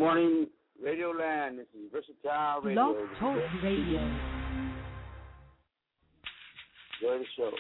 morning, Radio Land. This is Versatile Radio. Love Talk Radio. Enjoy the show.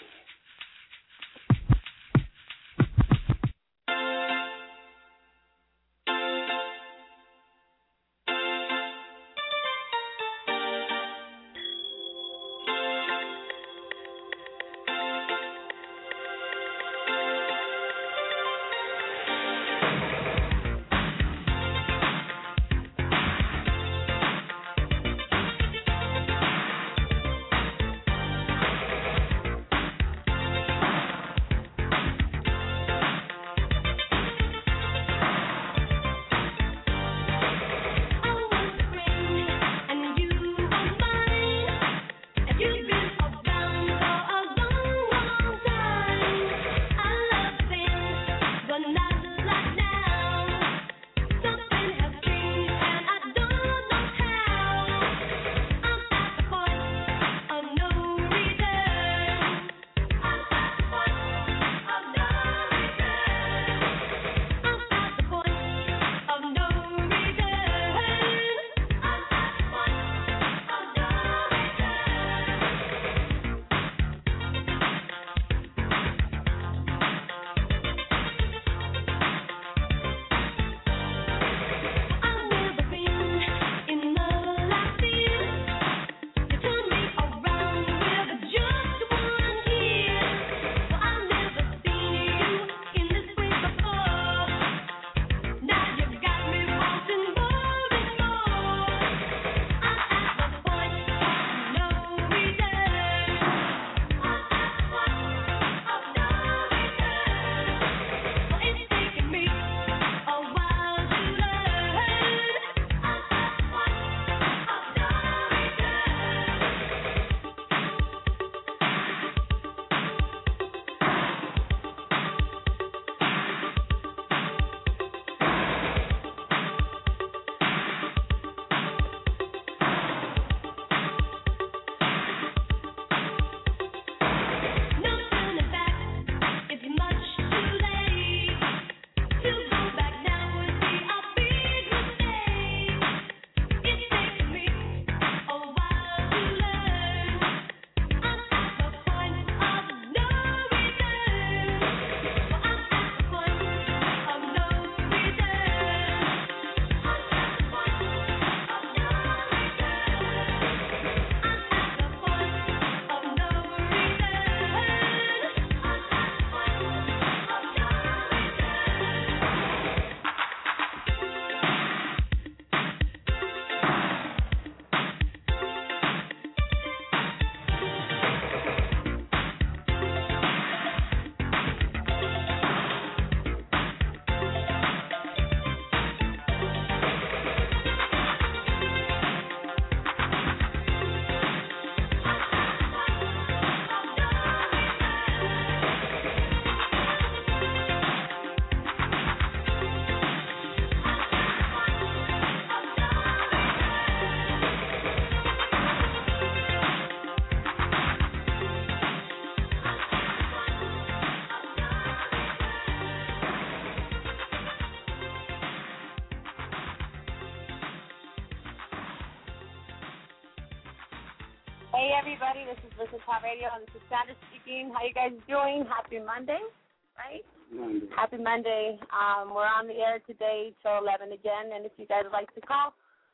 Hey everybody, this is Versatile Radio, and this is Sandra speaking. How you guys doing? Happy Monday, right? Monday. Happy Monday. We're on the air today till 11 again, and if you guys would like to call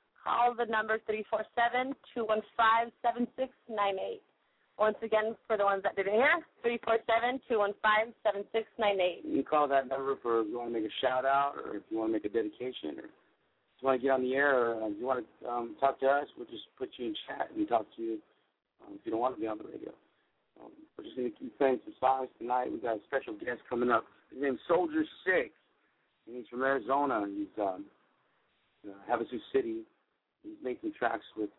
the number 347-215-7698. Once again, for the ones that didn't hear, 347-215-7698. You can call that number for if you want to make a shout-out or if you want to make a dedication or if you want to get on the air or if you want to talk to us, we'll just put you in chat and talk to you if you don't want to be on the radio. We're just going to keep playing some songs tonight. We've got a special guest coming up. His name's Soldier 6, and he's from Arizona. He's Havasu City. He's making tracks with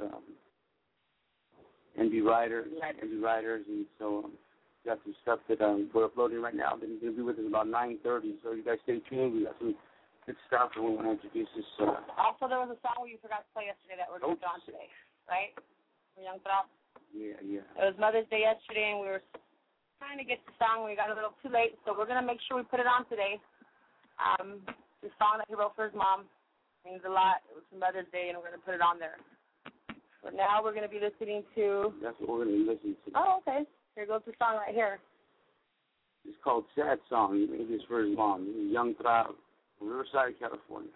NB Riders, and so we got some stuff that we're uploading right now. Then he's going to be with us about 9:30, so you guys stay tuned. We got some good stuff, and we want to introduce this. Also, there was a song you forgot to play yesterday that we're going to put on today, right? For Young Throp. Yeah. It was Mother's Day yesterday, and we were trying to get the song. We got a little too late, so we're going to make sure we put it on today. The song that he wrote for his mom. It means a lot. It was Mother's Day, and we're going to put it on there. But now we're going to be listening to... That's what we're going to be listening to. Oh, okay. Here goes the song right here. It's called Sad Song. Maybe it's for his mom. Young Trav, Riverside, California.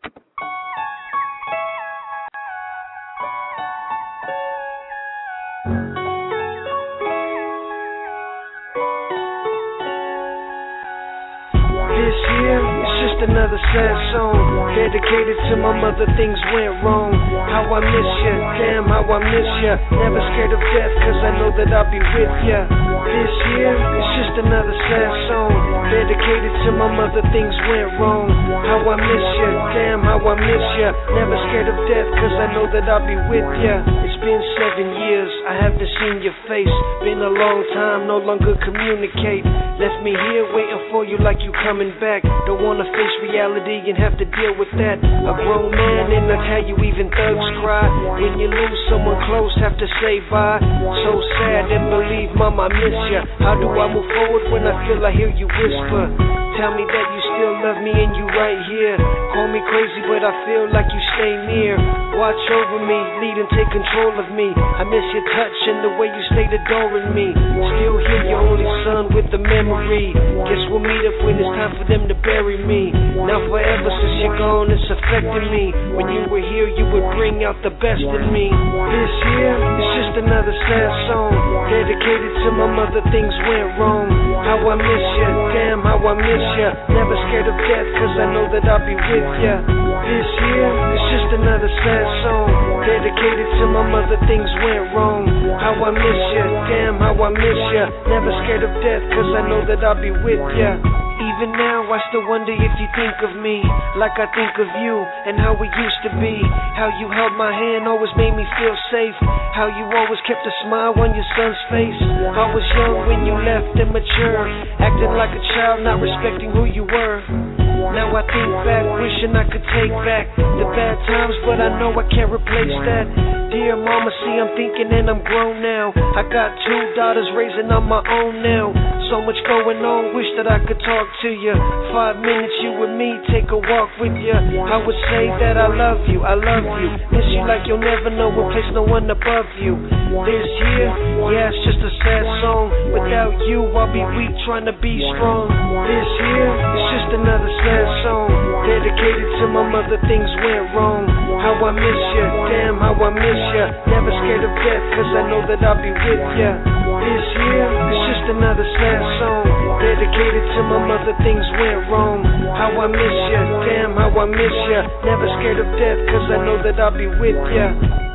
This year, it's just another sad song, dedicated to my mother, things went wrong. How I miss ya, damn how I miss ya. Never scared of death, cause I know that I'll be with ya. This year, it's just another sad song, dedicated to my mother, things went wrong. How I miss ya, damn how I miss ya. Never scared of death, cause I know that I'll be with ya. It's been 7 years, I haven't seen your face. Been a long time, no longer communicate. Left me here waiting for you like you coming back. Don't wanna face reality and have to deal with that. A grown man and that's how you even thugs cry. When you lose someone close, have to say bye. So sad and believe, mama, I miss ya. How do I move forward when I feel I hear you whisper? Tell me that you still love me and you right here. Call me crazy but I feel like you stay near. Watch over me, lead and take control of me. I miss your touch and the way you stayed adoring me. Still hear your only son with the memory. Guess we'll meet up when it's time for them to bury me. Now forever since you're gone, it's affecting me. When you were here, you would bring out the best in me. This year, it's just another sad song, dedicated to my mother, things went wrong. How I miss ya, damn how I miss ya. Never scared of death, cause I know that I'll be with ya. This year, it's just another sad song, dedicated to my mother, things went wrong. How I miss ya, damn how I miss ya. Never scared of death, cause I know that I'll be with ya. Even now I still wonder if you think of me like I think of you and how we used to be. How you held my hand always made me feel safe. How you always kept a smile on your son's face. I was young when you left and mature, acting like a child, not respecting who you were. Now I think back, wishing I could take back the bad times, but I know I can't replace that. Dear mama, see I'm thinking and I'm grown now. I got 2 daughters raising on my own now. So much going on, wish that I could talk to you. 5 minutes you and me, take a walk with you. I would say that I love you, I love you. Miss you like you'll never know, will place no one above you. This year, yeah, it's just a sad song. Without you, I'll be weak, trying to be strong. This year, it's just another sad song, dedicated to my mother, things went wrong. How I miss ya, damn how I miss ya. Never scared of death, cause I know that I'll be with ya. This year, it's just another sad song, dedicated to my mother, things went wrong. How I miss ya, damn how I miss ya. Never scared of death, cause I know that I'll be with ya.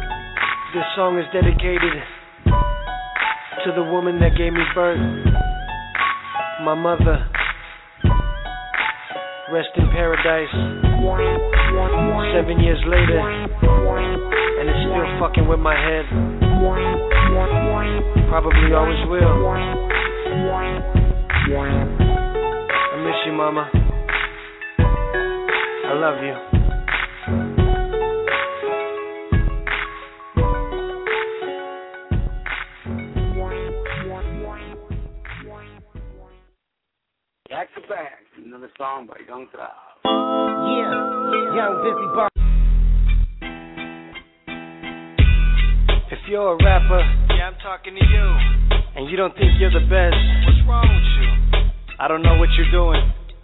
This song is dedicated to the woman that gave me birth, my mother. Rest in paradise. 7 years later, and it's still fucking with my head. Probably always will. I miss you, mama. I love you. Back to back, another song by Young Trav. Yeah, Young Busy Bar. If you're a rapper, Yeah, I'm talking to you. and you don't think you're the best, What's wrong with you? I don't know what you're doing.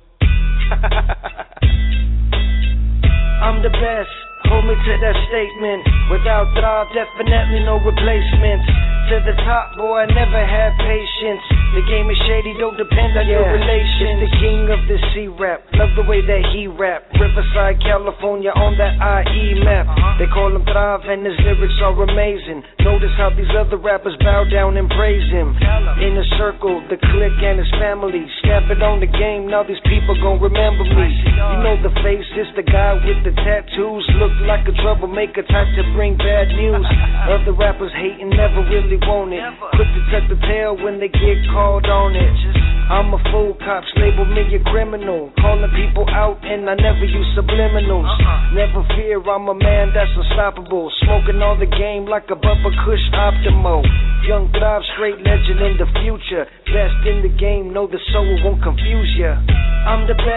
I'm the best, hold me to that statement. Without Trav, definitely no replacements. To the top, boy, I never had patience. The game is shady, don't depend on your relation. It's the king of the C-rap, love the way that he rap. Riverside, California, on that IE map. They call him Trav and his lyrics are amazing. Notice how these other rappers bow down and praise him. In a circle, the clique and his family. Snap it on the game, now these people gon' remember me. You know the face, it's the guy with the tattoos. Look like a troublemaker, type to bring bad news. Other rappers hating, never really want it. Quick to tuck the tail when they get called on it. I'm a fool, cops label me a criminal. Calling people out and I never use subliminals. Never fear, I'm a man that's unstoppable. Smoking all the game like a Bubba Kush Optimo. Young Trav, straight legend in the future. Best in the game, know the soul won't confuse ya. I'm the best,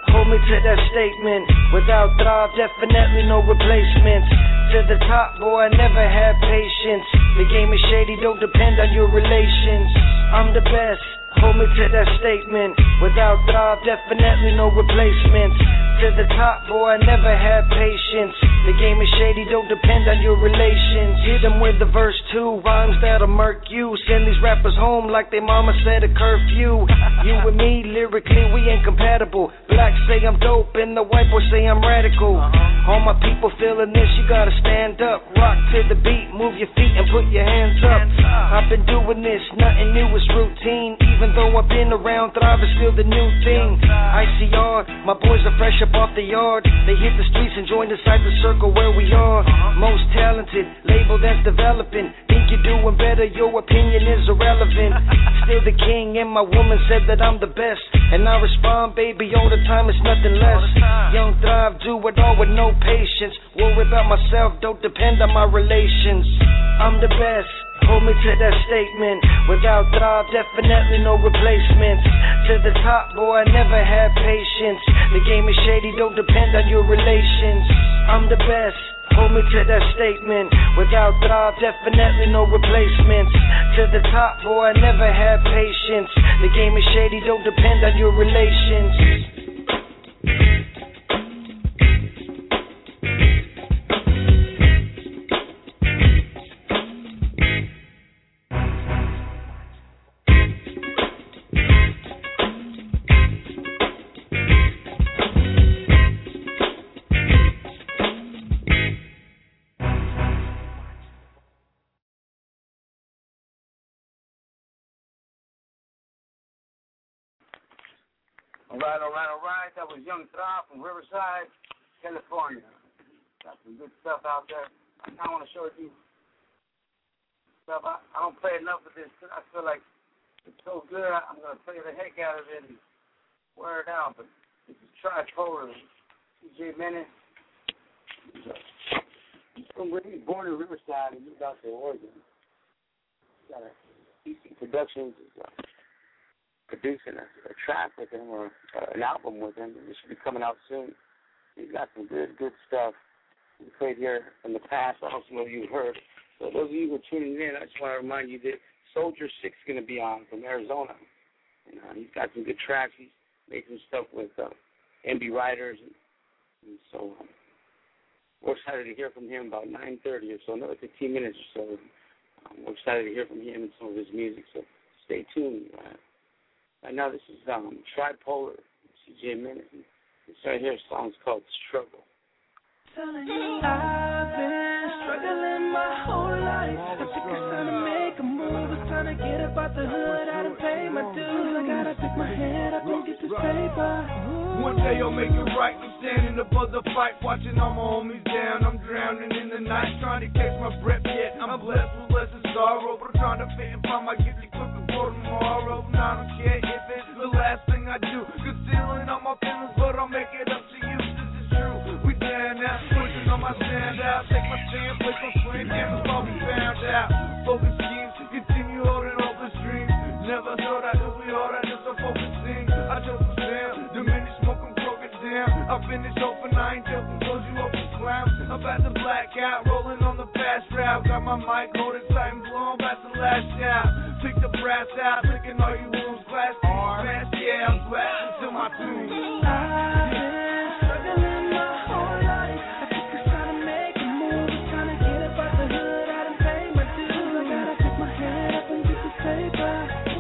hold me to that statement. Without drive, definitely no replacements. To the top, boy, I never had patience. The game is shady, don't depend on your relations. I'm the best, hold me to that statement. Without drive, definitely no replacements. To the top, boy, I never had patience. The game is shady, don't depend on your relations. Hit them with the verse 2, rhymes that'll murk you. Send these rappers home like they mama said a curfew. You and me, lyrically, we ain't compatible. Blacks say I'm dope and the white boys say I'm radical. All my people feeling this, you gotta stand up. Rock to the beat, move your feet and put your hands up. I've been doing this, nothing new, it's routine. Even though I've been around, Thrive is still the new thing. ICR, my boys are fresh up off the yard. They hit the streets and join the cypher circle where we are. Most talented, label that's developing. Think you're doing better, your opinion is irrelevant. Still the king and my woman said that I'm the best. And I respond, baby, all the time, it's nothing less. Young Thrive, do it all with no patience. Worry about myself, don't depend on my relations. I'm the best, hold me to that statement. Without Thrive, definitely no replacements. To the top, boy, I never had patience. The game is shady, don't depend on your relations. I'm the best, hold me to that statement. Without Thrive, definitely no replacements. To the top, boy, I never had patience. The game is shady, don't depend on your relations. All right. That was Young Thrive from Riverside, California. Got some good stuff out there. I want to show it to you. Stuff I don't play enough of this. I feel like it's so good. I'm going to play the heck out of it and wear it out. But this is Tripolar, CJ Menace. He's born in Riverside and moved out to Oregon. He's got a DC Productions. Producing a track with him or an album with him. It should be coming out soon. He's got some good stuff. We played here in the past. I don't know if you heard. So those of you who are tuning in, I just want to remind you that Soldier 6 is going to be on from Arizona. And he's got some good tracks. He's made some stuff with MB Writers. And so we're excited to hear from him about 9:30 or so, another 15 minutes or so. We're excited to hear from him and some of his music. So stay tuned. Right now, this is Tripolar, CJ Menace. This right here song's called Struggle. Telling you I've been struggling my whole life. I think it's time to make a move. It's time to get up out the hood. I done paid my dues. I gotta pick my head up and get this paper. One day I'll make it right. I'm standing above the fight, watching all my homies down. I'm drowning in the night, trying to catch my breath. Yet I'm blessed with less of sorrow, but I'm trying to fit and find my gift quick before tomorrow. Now I don't care if it's the last thing I do, concealing all my feelings, but I'll make it up to you. This is true. We down now, pushing on my stand out. Take my stand, place my swing, and it's all we found out. Focus schemes, continue holding all the dreams. Never thought I could be hard, I just a focusing. I chose to stand, diminish smoke and broke it down. I finished open, I ain't joking, close you open clown. I'm about to black out, rolling on the fast route. Got my mic holding tight and blow, I'm about to lash out. Pick the brass out, licking all you wounds, glass smash, yeah, I'm blasting to my tune. I've been struggling my whole life. I think it's time to make a move. It's time to get up out the hood. I done paid my dues. I gotta pick my head up and get this paper.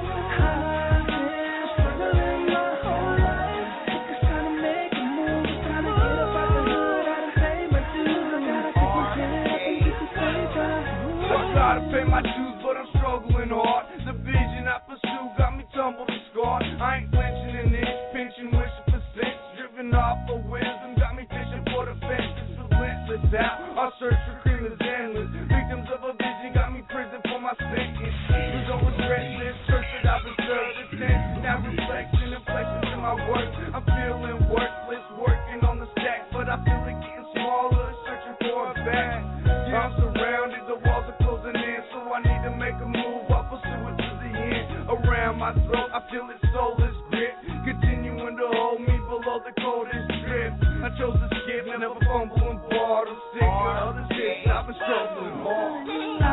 I've been struggling my whole life. I think it's time to make a move. It's time to get up out the hood. I done paid my dues. I gotta pick my head up and get this paper. I'm trying to pay my dues, but I'm struggling hard. The vision I pursue got me tumbled and scarred. I ain't flinching in this, pinching, wishing for cents. Driven off of wisdom, got me fishing for the fence. It's relentless out, our search for cream is endless. Victims of a vision got me prison for my sentence. There's always restless, church that I've been serving since. Now reflection and flexing in my work. I'm feeling worthless, working on the stack, but I feel it getting smaller, searching for a bag. Yeah, I'm surrounded, the walls are closing in, so I need to make a move. I'll pursue it to the end. Around my throat, I feel its soulless grit, continuing to hold me below the cold been struggling hard.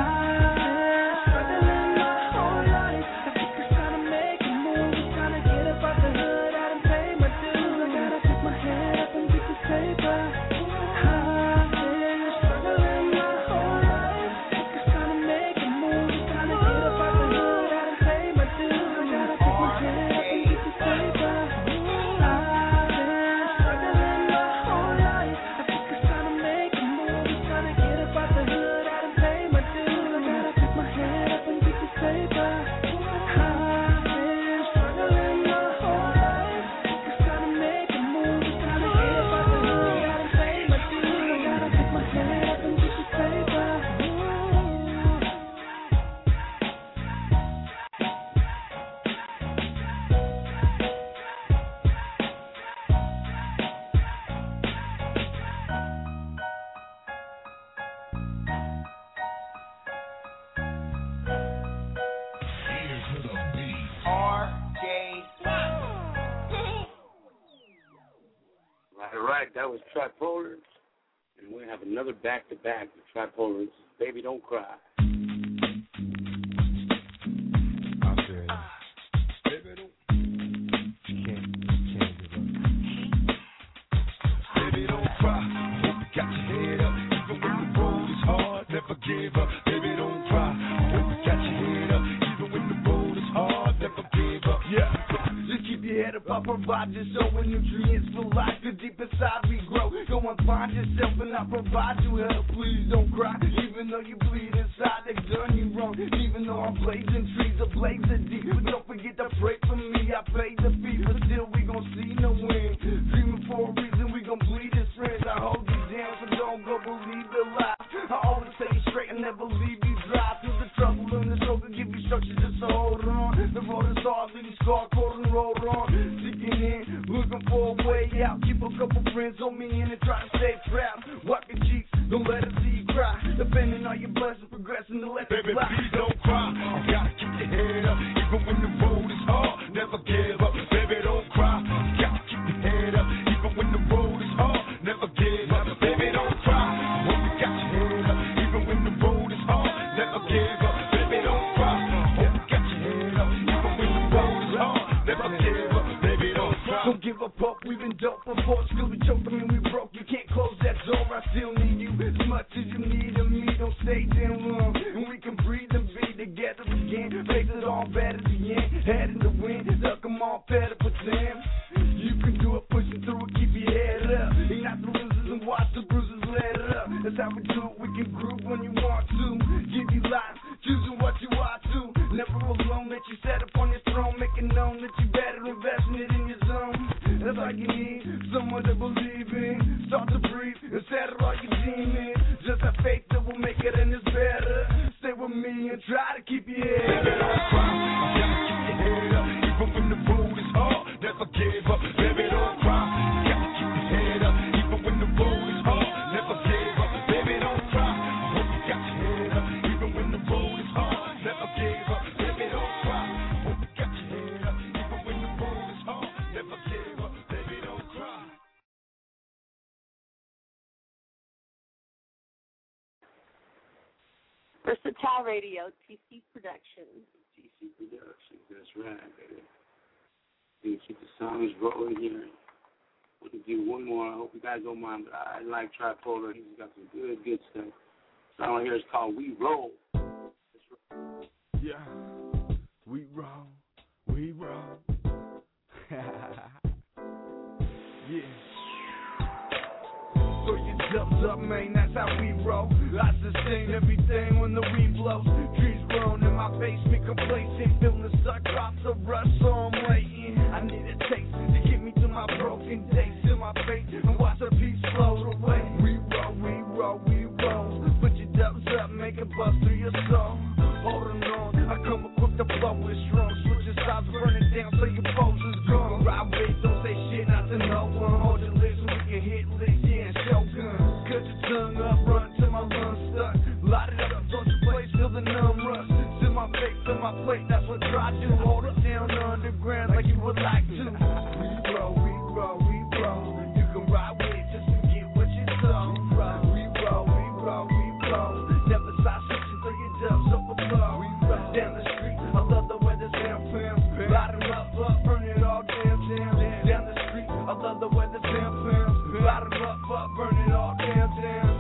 All right, that was Tripolar, and we have another back-to-back with Tripolar. This is Baby Don't Cry. I feel you. Baby don't. Can't give up. Baby don't cry. Hope you got your head up, even when the road is hard. Never give up. Baby don't cry. Hope you got your head up, even when the road is hard. Never give up. Yeah. Just keep your head up. I provide you so with nutrients for life. Deep inside we grow. Go and find yourself and I provide you help. Please don't cry, even though you bleed inside. They've done you wrong. Even though I'm blazing trees, ablaze deep. But don't forget to pray for me. I paid the fee, but still we gon' see no win. Dreaming for a reason, we gon' bleed as friends. I hold you down, so don't go believe the lies. I always stay straight and never leave you dry. Through the trouble and the struggle, give you structure just to hold on. The road is hard, leave you scarred, cold and roll on. Seeking in, looking for a way out. Keep a couple friends on me and try to stay proud. Wipe your cheeks, don't let them see you cry. Defending all your blessings, progressing to let it fly. Baby, please don't cry. You gotta keep your head up, even when the road is hard. Never give up. Baby, don't cry. You gotta keep your head up, even when the road is hard. Never give up. Baby, don't cry. When you got your head up, even when the road is hard. Never give up. Baby, don't cry. When you got your head up, even when the road is hard. Never give up. Baby, don't cry. Don't give up hope. We've been dope before. Still we choke. I mean we broke. You can't close that door. I still need you as much as you need of me. Don't stay damn long, and we can breathe and be together again. Face it all bad at the end. Head in the wind. Duck 'em all better for them. You can do it. Pushing through it. Keep your head up. Ain't not the losers and watch the bruises. Let it up. That's how we do it. We can groove when you want to. Give you life. Choosing what you want to. Never alone. Let you set up on your throne. Make it known that you better investing it in your zone. That's all you need, someone to believe in. Start to breathe and settle all your demons. Just have faith that we'll make it and it's better. Stay with me and try to keep your head up. Baby, don't cry, you gotta keep your head up. Even when the road is hard, never give up. Baby, don't cry, you gotta keep your head up. Even when the road is hard, never give up. Baby, don't cry, I hope you got your head up. Even when the road is hard, never give up. Baby, don't cry, I hope you got your head up. Even when the road is hard, never give up. Baby, don't cry. Versatile Radio, TC Productions. TC Productions, that's right, baby. We can keep the songs rolling here. We can do one more. I hope you guys don't mind, but I like Tripolar. He's got some good stuff. The song here is called We Roll. Yeah, we roll, we roll. Yeah. So you jumps up, man, that's how we roll. I sustain everything when the weed blows. Trees growing in my basement, complacent, feeling stuck off the rush, so I'm waiting. I need a taste to get me to my broken days, to my faith, and watch the peace float away. We roll, we roll, we roll. Put your dubs up, make it bust through your soul. Holding on, I come equipped to blow it strong. Switching sides, burning down so your foes is gone. Ride with, don't say shit, not to no one. Hold your lips so we can hit licks, yeah, and shotgun. Cut your tongue up, run till my lungs stuck. Light it up, don't you place, feel the numb rush. To my face, to my plate, that's what I do. Hold it down underground like you would like to. We roll, we roll, we roll. You can ride with it just to get what you saw. We roll, we roll, we roll.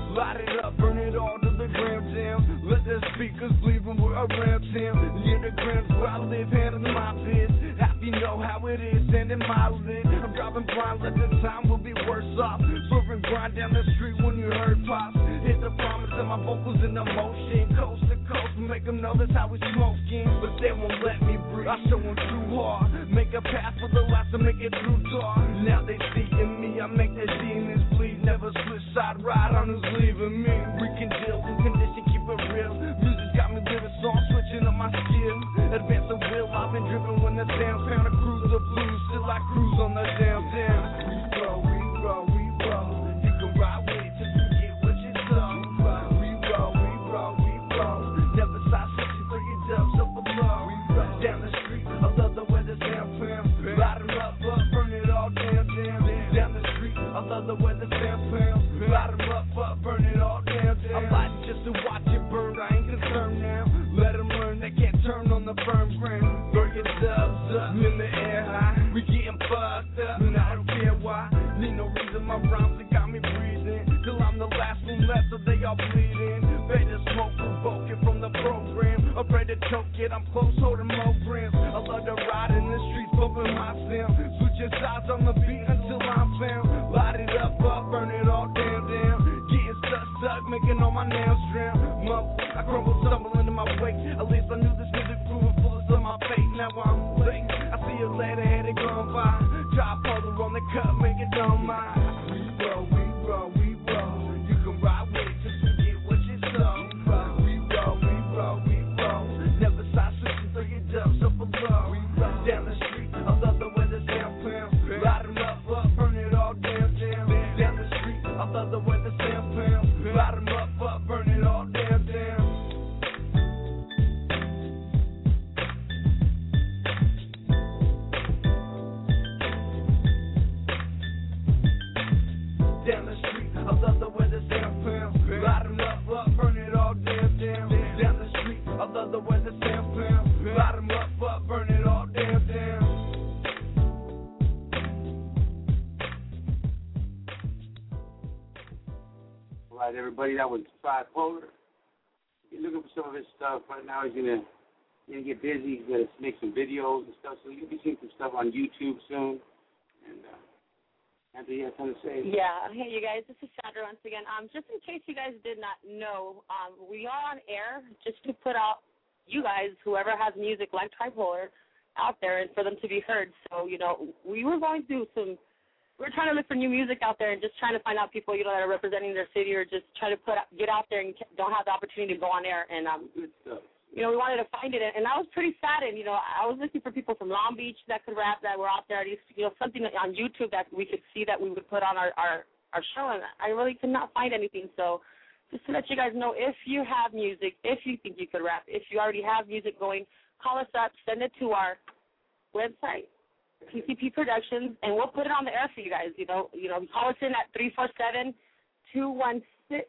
Light it up, burn it all to the gram jam. Let the speakers bleed when we're around town. Yeah, the grams where I live, handling my biz. Half you know how it is, and in my lid. I'm driving blind, let the time will be worse off. Swerving grind down the street when you heard pops. Hit the promise and my vocals in the motion. Coast to coast, make them know that's how we smoking. But they won't let me breathe, I show them too hard. Make a path for the lights to make it too dark. Now they see in me, I make their demons bleed. Never switch side, ride on who's leaving me. We can deal with condition, keep it real. Music's got me living, so I'm switching up my skill. Advance the will, I've been driven when the sound found a cruise the blues. Still I cruise on the downtown. We roll, we roll, we roll. You can ride with it till you get what you saw. We roll, we roll, we roll. Never stop switching, throw your dubs up below. We roll down the street, I love the way the sound pound. Light it up, burn it all down, down. Down the street, I love the way the sound pound. Light it up, burn it all down, down. I'm lighting just to watch it burn, I ain't concerned now. Let them learn they can't turn on the firm ground. Burn your dubs up in the air high. We getting fucked up, and I don't care why. Need no reason, my rhymes that got me breathing. Till I'm the last one left, so they all bleeding. Better smoke, provoke it from the program. Afraid to choke it, I'm close, holding more grams. I love to ride in the streets, bumping my sound. Switching sides on the beat until I'm found. Light it up, burn it all down, down. Getting stuck, making all my nails drown. I crumble, stumble into my wake. At least I knew this music proving full of my fate. Now I'm late. I see a later, had it gone by. Drop puzzle on the cut, make it don't mind. We roll, we roll, we roll. You can ride with it just to get what you saw. We roll, we roll, we roll. Never stop switching, throw your dubs up below. We roll down the street, I love the way the sound pound. Light them up, burn it all down, down. Down the street, I love the way the sound pound. Light them up, burn it all down, down. Down the street, I love the way the sound pound. Light them up, burn it all down, down. Down the street, I love the way the sound pound. Light them up, burn it all down, down. All right, everybody, that was Tripolar. You're looking for some of his stuff right now. He's gonna get busy. He's gonna make some videos and stuff. So you'll be seeing some stuff on YouTube soon. And Anthony, you have something to say? Yeah. Hey, you guys. This is Sandra once again. Just in case you guys did not know, we are on air just to put out you guys, whoever has music like Tripolar, out there and for them to be heard. So, we were going through we're trying to look for new music out there and just trying to find out people, that are representing their city or just try to get out there and don't have the opportunity to go on air. And, good stuff. we wanted to find it. And I was pretty saddened. I was looking for people from Long Beach that could rap, that were out there, at least, something on YouTube that we could see that we would put on our show. And I really could not find anything. So just to let you guys know, if you have music, if you think you could rap, if you already have music going, call us up, send it to our website, PCP Productions, and we'll put it on the air for you guys. Call us in at 347-215-7698.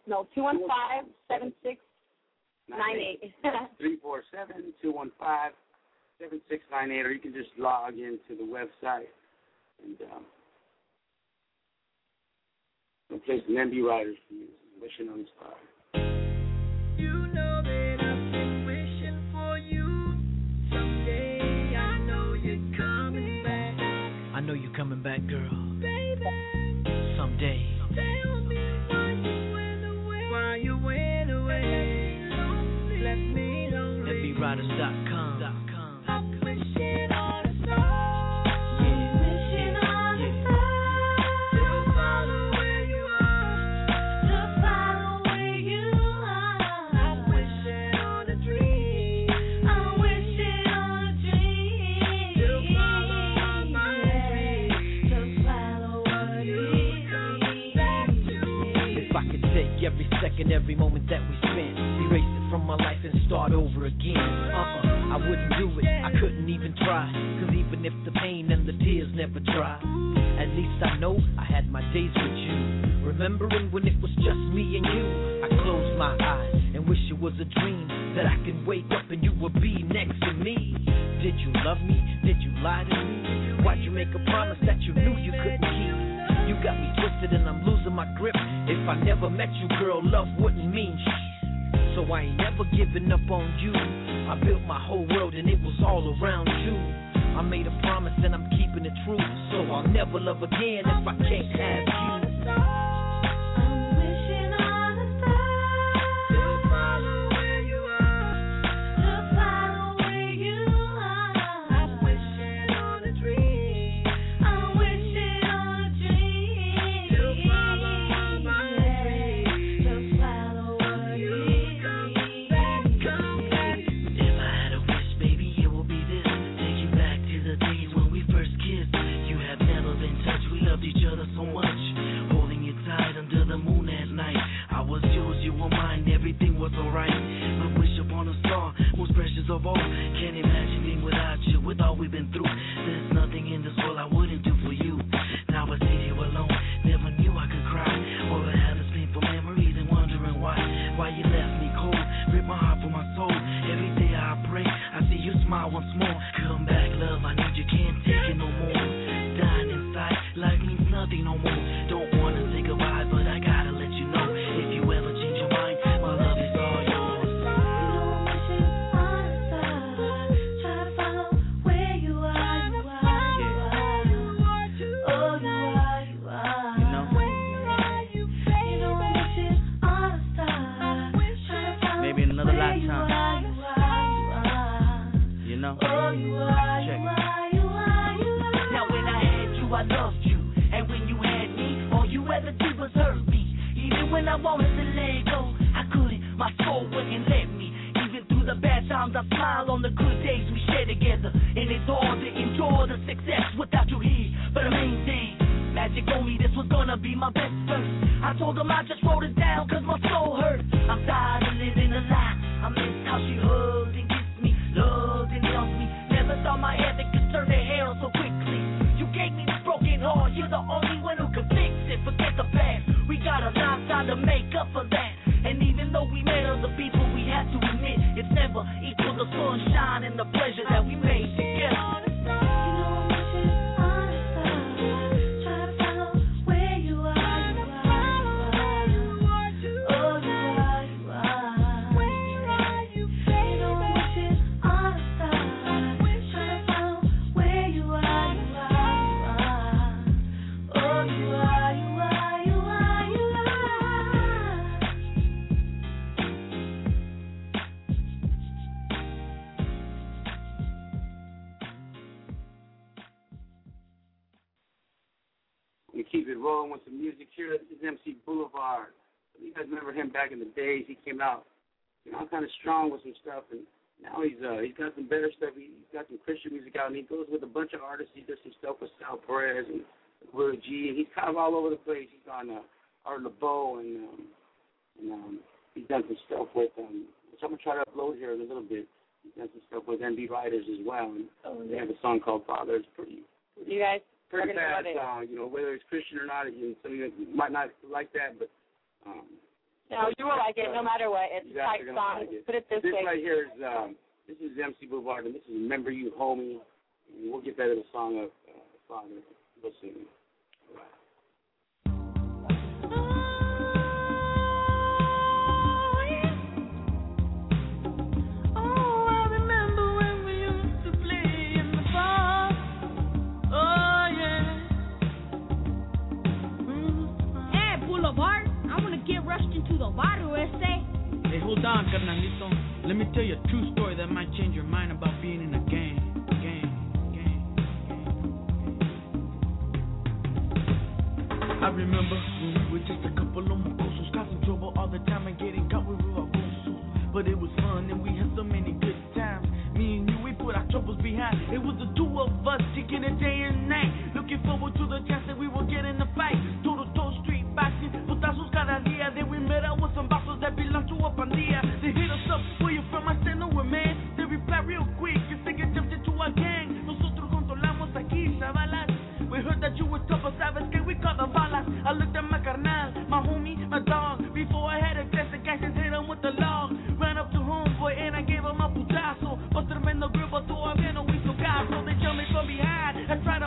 347-215-7698, or you can just log into the website and we'll play some MB Riders for you. Wishing on the Star. You know that I've been wishing for you. Someday I know you're coming back. I know you're coming back, girl. Baby, someday. Tell me why you went away. Why you went away. Left me lonely. MBRiders.com. I'm wishing on a star. Wishing on a star. To follow where you are. To follow where you are. I'm wishing on a dream. I'm wishing on a dream. To follow my dream. To follow what is back to me. If I could take every second, every moment that we spent, erase it from my life and start over again. I wouldn't do it, I couldn't even try. Cause even if the pain and the tears never dry, at least I know I had my days with you. Remembering when it was just me and you, I closed my eyes and wish it was a dream, that I could wake up and you would be next to me. Did you love me? Did you lie to me? Why'd you make a promise that you knew you couldn't keep? You You got me twisted and I'm losing my grip. If I never met you, girl, love wouldn't mean shit. So I ain't never giving up on you. I built my whole world and it was all around you. I made a promise and I'm keeping it true. So I'll never love again if I can't have you. Of all, can't imagine being without you. With all we've been through, there's nothing in this world I wouldn't do for you. Now I sit here alone, never knew I could cry. All I have is painful memories and wondering why you left me cold, ripped my heart from my soul. Every day I pray, I see you smile once more. Come back, love, I need you, can't take it no more. Dying inside, life means nothing no more. Don't wanna say goodbye, but I gotta let you know. If you ever change your mind, my love is all yours. I loved you, and when you had me, all you ever did was hurt me. Even when I wanted to let go, I couldn't, my soul wouldn't let me. Even through the bad times, I smile on the good days we share together. And it's hard to enjoy the success without you here. But the main thing, Magic told me this was gonna be my best verse. I told him I just wrote it down cause my soul hurt. I'm tired of living a lie. I miss how she hugged and kissed me, loved and held me. Never thought my ethic could turn to hell so quickly. You gave me this broken heart, you're the only one who can fix it. Forget the past, we got a lifetime to make up for that. And even though we met other people, we have to admit it's never equal the sunshine and the pleasure that we made together. We keep it rolling with some music here. This is MC Boulevard. You guys remember him back in the days? He came out, kind of strong with some stuff, and now he's got some better stuff. He's got some Christian music out, and he goes with a bunch of artists. He does some stuff with Sal Perez and Will G, and he's kind of all over the place. He's on Art LeBeau, and he's done some stuff with which I'm gonna try to upload here in a little bit. He's done some stuff with NB Writers as well, and they have a song called Father. It's pretty bad song, whether it's Christian or not. Some of you might not like that, but no, you will like it no matter what. It's a tight song. Like Put it this way. This right here is this is MC Boulevard, and this is Remember You, Homie. And we'll get that in the song of Father. Listen. Hey, hold on, carnalito. Let me tell you a true story that might change your mind about being in a gang. I remember when we were just a couple of mocosos, causing trouble all the time and getting caught with our gosos. But it was fun and we had so many good times. Me and you, we put our troubles behind. It was the two of us kicking it day and night, looking forward to the chance that we would get in a fight. Toe street boxing, putazos cada día. Then we met up with some bosses that belong to a pandilla. They hit us up, where you from? I said nowhere, man. They reply real quick, que se get jumped into a gang. Nosotros controlamos aquí, chavalas. We heard that you were tough, but sabes que we call the balas. I looked at my carnal, my homie, my dog. Before I had a test, the guys just hit him with the log. Ran up to homeboy and I gave him a putazo. But tremendo grip, but todavía no hizo caso. They jumped me from behind, I tried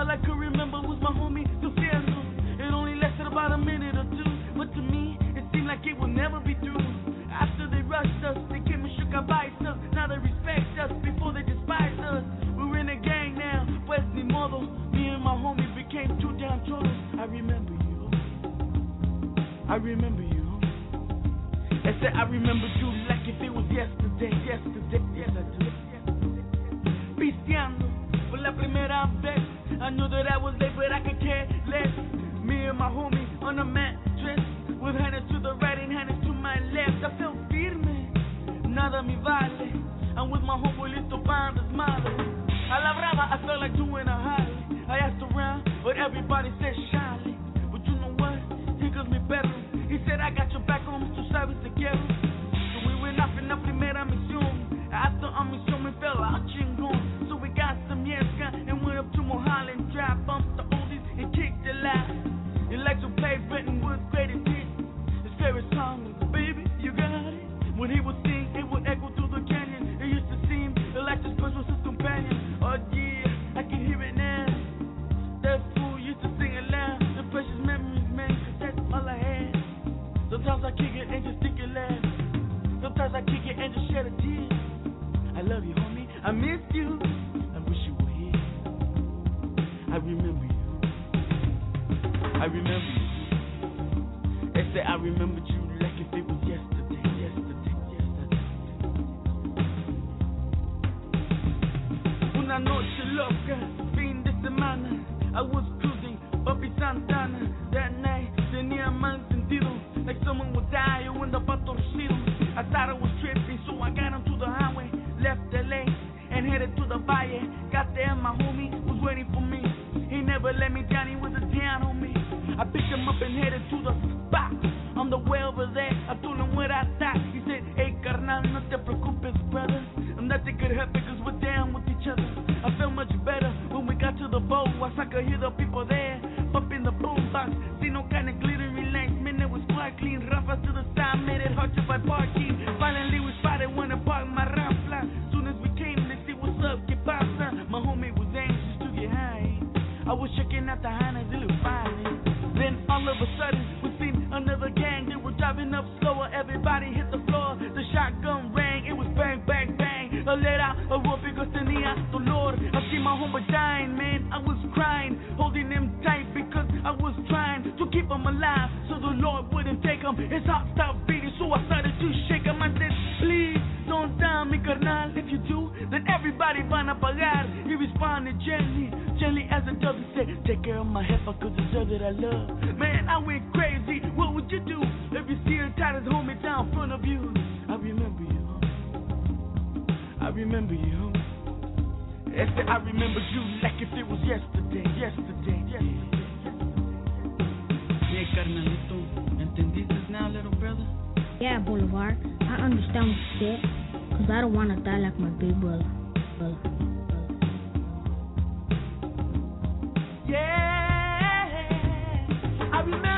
All I could remember was my homie Luciano. It only lasted about a minute or two, but to me, it seemed like it would never be through. After they rushed us, they came and shook our bites us. Now they respect us before they despise us. We're in a gang now, pues ni modo. Me and my homie became two down trollers. I remember you. I remember you. I said I remember you like if it was yesterday. Yes I do. Pisteando for la primera vez. I knew that I was late, but I could care less. Me and my homie on a mattress, with hands to the right and hands to my left. I felt firme, nada me vale. I'm with my homeboy listo para desmadre. A la brava, I felt like doing a Harley. I asked around, but everybody said shyly. But you know what? He gives me better. He said I got your back, homie, tú sabes te quiero. So we went off en la primera misión. After our misión me felt out chingón. So we got some Yeska and went up to Mulholland Drive, bumped the oldies and kicked it loud. He likes to play Bretton Woods greatest hits. His favorite song was Baby, You Got It. When he would sing, it would echo through the canyon. It used to seem like this person was his companion. Oh yeah, I can hear it now. That fool used to sing it loud. The precious memories, man, 'cause that's all I had. Sometimes I kick it and just think it laugh. Sometimes I kick it and just shed a tear. I love you, homie. I miss you. I wish you were here. I remember you. I remember you. They say I remembered you like if it was yesterday. Una noche loca, fin de semana. I was cruising, Bobby Santana. That night, tenía mal sentido, like someone would die or end up torcido. I thought I was tripping, so I got onto the highway, left LA, and headed to the Valle. Got there, my homie was waiting for me. He never let me down, he was a down on me. I picked him up and headed to the spot. On the way over there, I told him what I thought. He said, hey, carnal, no te preocupes, brother. Nothing could help because we're down with each other. I felt much better when we got to the boat. I could hear the people there, pumping the boombox. See no kind of glittery lights, man, it was sparkling. Rafa to the side, made it hard to find parking. Finally, we spotted one to park my Rampla. Soon as we came, they see what's up, que pasa. My homie was anxious to get high. I was checking out the Hannah's, it looked fine. Then all of a sudden, we seen another gang. They were driving up slower, everybody hit the floor. The shotgun rang, it was bang, bang, bang. A let out a rope because tenía dolor. I see my homeboy dying, man, I was crying. Holding him tight because I was trying to keep him alive, so the Lord wouldn't take him. His heart stopped beating, so I started to shake him. I said, please, don't die, mi carnal. If you do, then everybody van a pagar. He responded gently as a dove. He said, take care of my heifer, cause it's her that I love. Man, I went crazy, what would you do if you see her tied his homie down in front of you? I remember you. I remember you. I remember you like if it was yesterday. Yeah, carnalito, ¿entendiste now, little brother? Yeah, Boulevard, I understand what you said, cause I don't wanna die like my big brother. Yeah, I remember.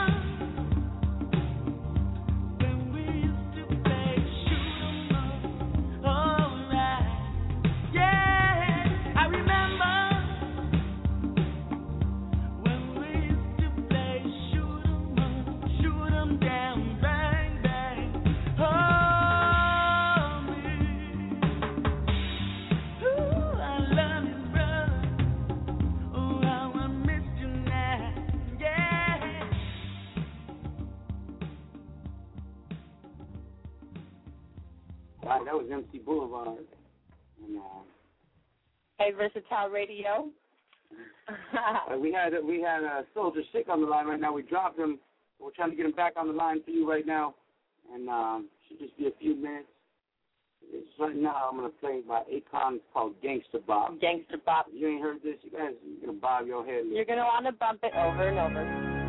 That was MC Boulevard. And, hey, Versatile Radio. we had a Soldier Sick on the line right now. We dropped him. We're trying to get him back on the line for you right now. And should just be a few minutes. Right now, I'm going to play by Akon. It's called Gangsta Bob. Gangsta Bob. If you ain't heard this, you guys are going to bob your head. You're going to want to bump it over and over.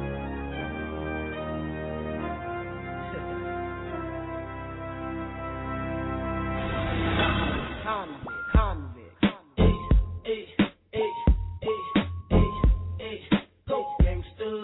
Go gangster.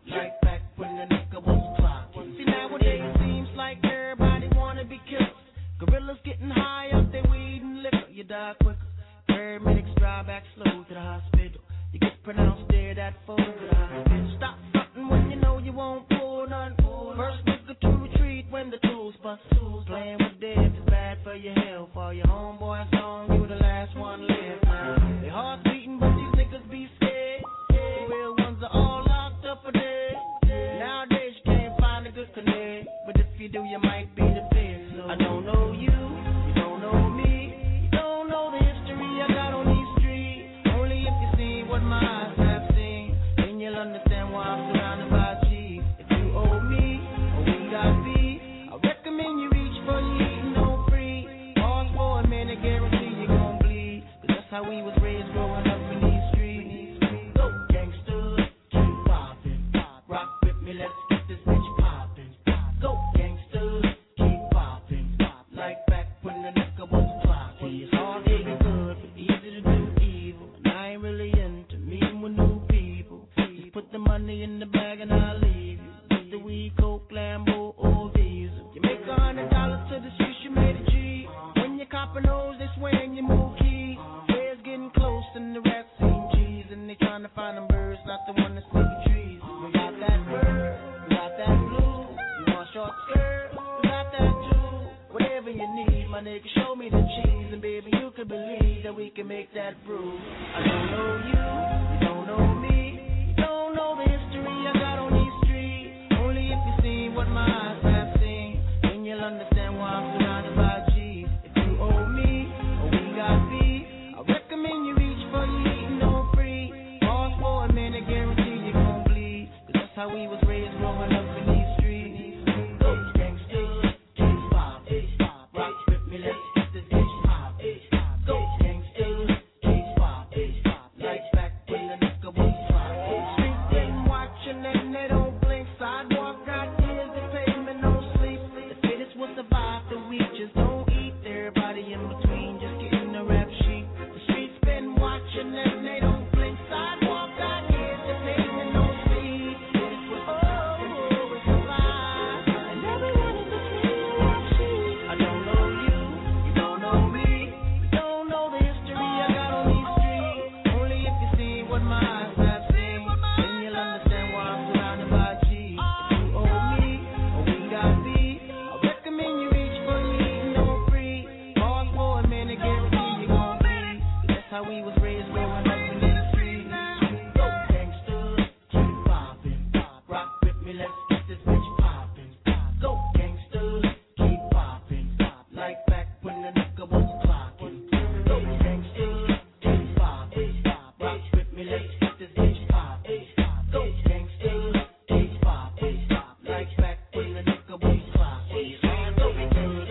like back when the nigga was clocking. See, nowadays seems like everybody wanna be killers. Gorillas getting high off their weed and liquor. You die quicker. Paramedics drive back slow to the hospital. You get pronounced dead at 4 to the hospital. Stop frontin' when you know you won't pull none. First nigga to retreat when the tools bust. Playing with death is bad for your health. For your homeboys gone, you the last one left now. They hearts beating, but these niggas be scared. The real ones are all locked up for dead. Nowadays you can't find a good connect, but if you do, you might be the best. I don't know you, you don't know me, you don't know the history I got on these streets. Only if you see what my eyes have seen, then you'll understand why I'm surrounded by G's. If you owe me, or we got beef, I recommend you reach for you eating on free. Pause for a minute, guarantee you gon' bleed, 'cause that's how we was raised growing up in these streets. Go gangsters, keep poppin', rock with me, let's get this bitch poppin'. Go gangsters, keep poppin', like back when the nigga was clockin'. It's hard to be good, but easy to do evil, and I ain't really into meeting with new people. Just put the money in the bag and I'll leave you with the weed, coke, Lambo, or Visa. You make $100 to the streets, you made a G. When you coppin' those, they swearing you move keys. Bears getting close and the rats seem cheese, and they trying to find them birds, not the one that's making trees. You got that bird, you got that blue, you want short skirt, you got that too. Whatever you need, my nigga, show me the cheese, and baby, you can believe that we can make that brew. I don't know you, you don't know me, you don't know the history I got on these streets. Only if you see what my eyes have seen, then you'll understand why I'm surrounded by G's. If you owe me, or we got beef, I recommend you reach for you eating on free. Pause for a minute, guarantee you gon' bleed, 'cause that's how we was raised growing up in these streets. Go gangsters, keep poppin', rock with me, let's get this bitch poppin'. Go gangsters, keep poppin', like back when the nigga was clockin'. Streets been watching and they don't blink. Sidewalk got tears, the pavement no sleep. The fittest will survive, the weak just don't eat. Everybody in between just getting the rap sheet. The streets been watching and they don't blink. Sidewalk got tears, the pavement no sleep. Fittest will survive, will survive. And everyone in between the rap sheet. I don't know you, you don't know me, you don't know the history I got on these streets. Only if you see what my eyes have seen, then you'll understand why I'm surrounded by G's. If you owe me, or we got beef, I recommend you reach for you eating on free. Pause for a minute, guarantee you gon' bleed, 'cause that's how we was raised growing up in these streets. Go gangsters, keep poppin', rock with me, let's get this bitch poppin'. Go gangsters, keep poppin', like back when the nigga was clockin'. Go gangsters, keep poppin', rock with me, let's get this bitch poppin'. Go gangsters, keep poppin', like back when the nigga was clockin'. Go gangsters,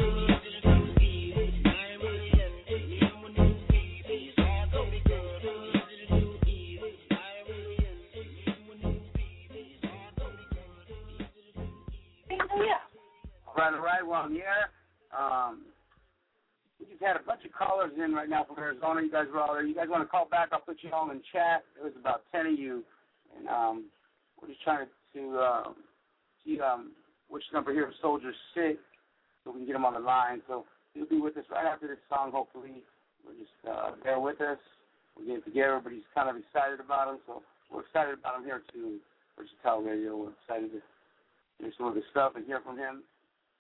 All right, we're on the air. We just had a bunch of callers in right now from Arizona. You guys were all there. You guys want to call back? I'll put you all in chat. It was about 10 of you, and we're just trying to see which number here of Soldier Sick so we can get him on the line. So he'll be with us right after this song, hopefully. We're just bear with us. We're getting together. Everybody's kind of excited about him, so we're excited about him here too. Versatile Radio. We're excited to hear some of the stuff and hear from him.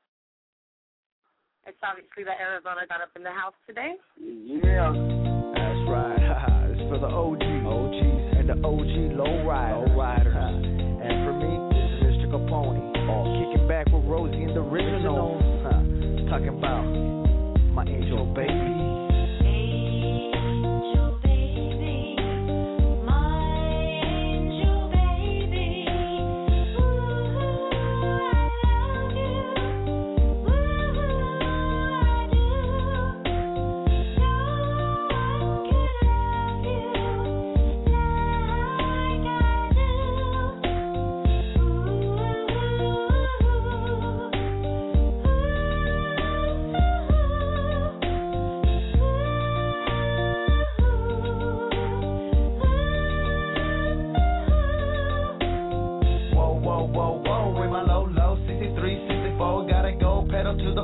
It's obviously that Arizona got up in the house today. Yeah. That's right. It's for the OGs, and the OG lowriders. And for me, this is Mr. Capone. Kicking back with Rosie and the originals. Talking about my angel baby. Ooh.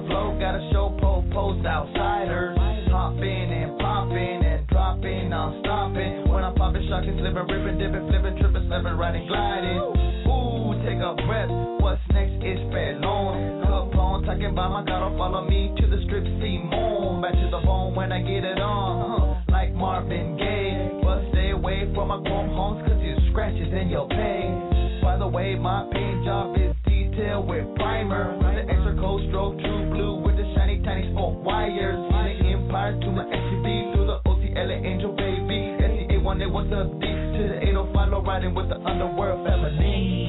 flow, gotta show post outsiders. Hopping and popping and dropping, I'm stopping. When I'm popping, shocking, slipping, ripping, dipping, flipping, tripping, slipping, riding, gliding. Ooh, take a breath. What's next is Felon. Capone, talking by my God, follow me to the strip, Simone. Back to the bone when I get it on. Like Marvin Gaye. But stay away from my chrome homes, cause you scratches in your pain. By the way, my paint job is detailed with primer. The extra cold stroke, true blue with the shiny tiny spoke wires. The Empire to my SUV through the OCLA Angel Baby. SCA1, they what's up D to the 805 low riding with the underworld family.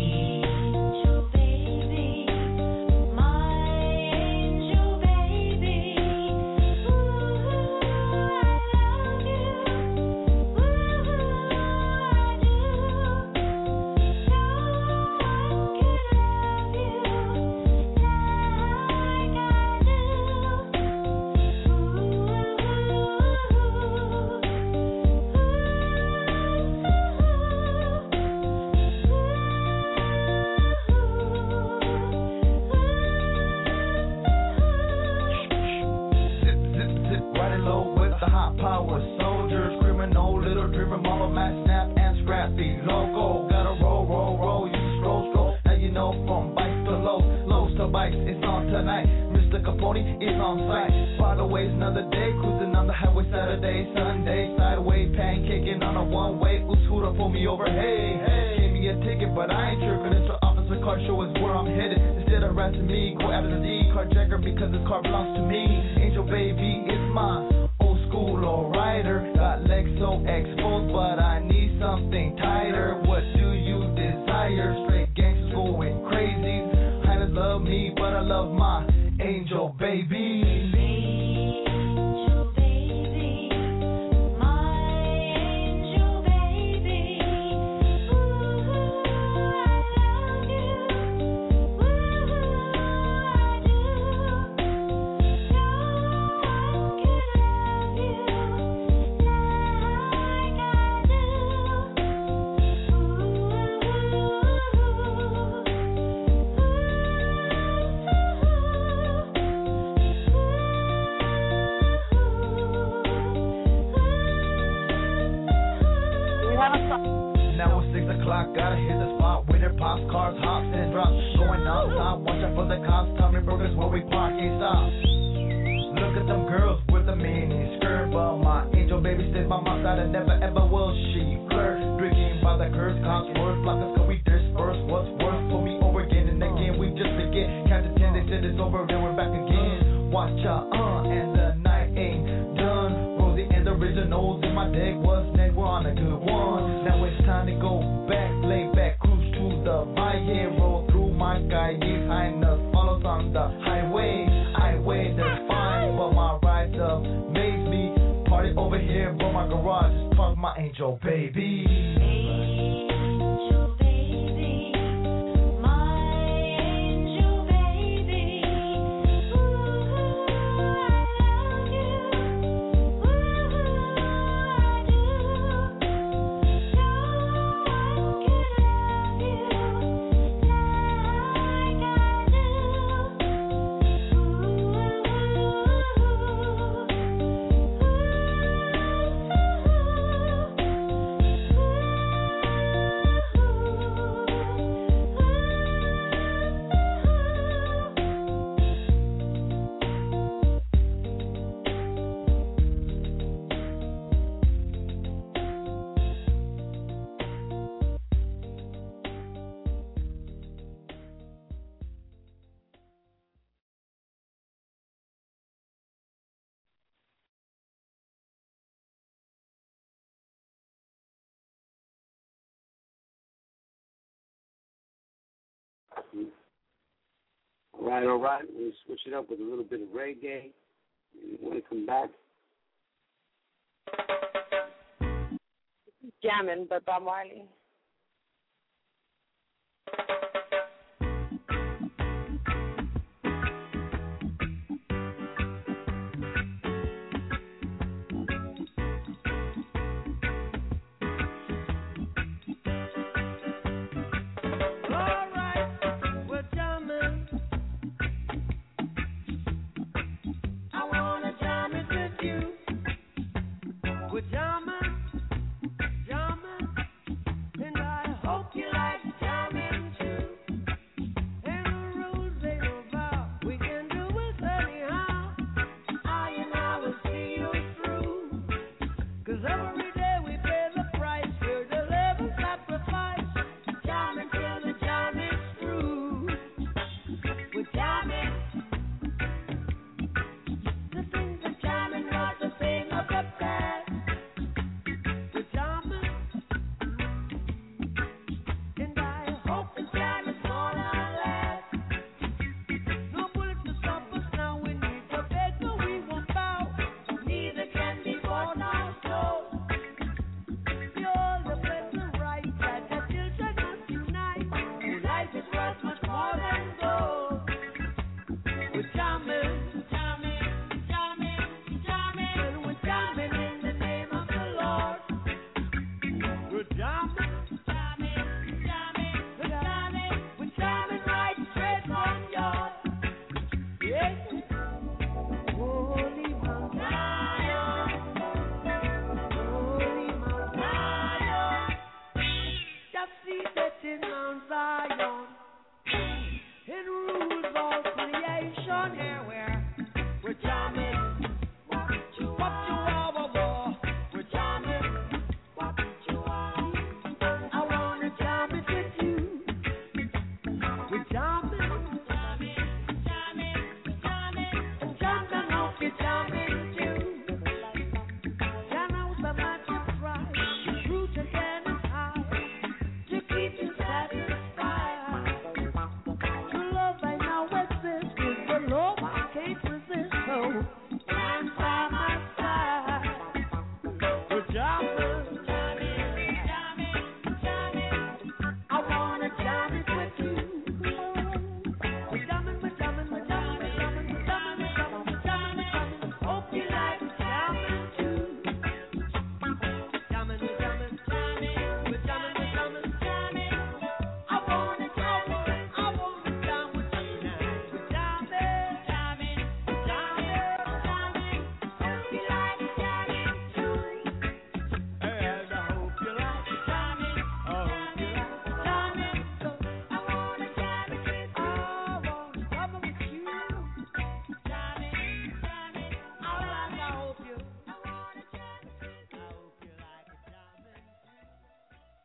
All right. We'll switch it up with a little bit of reggae. When we come back, Jamming by Bob Marley.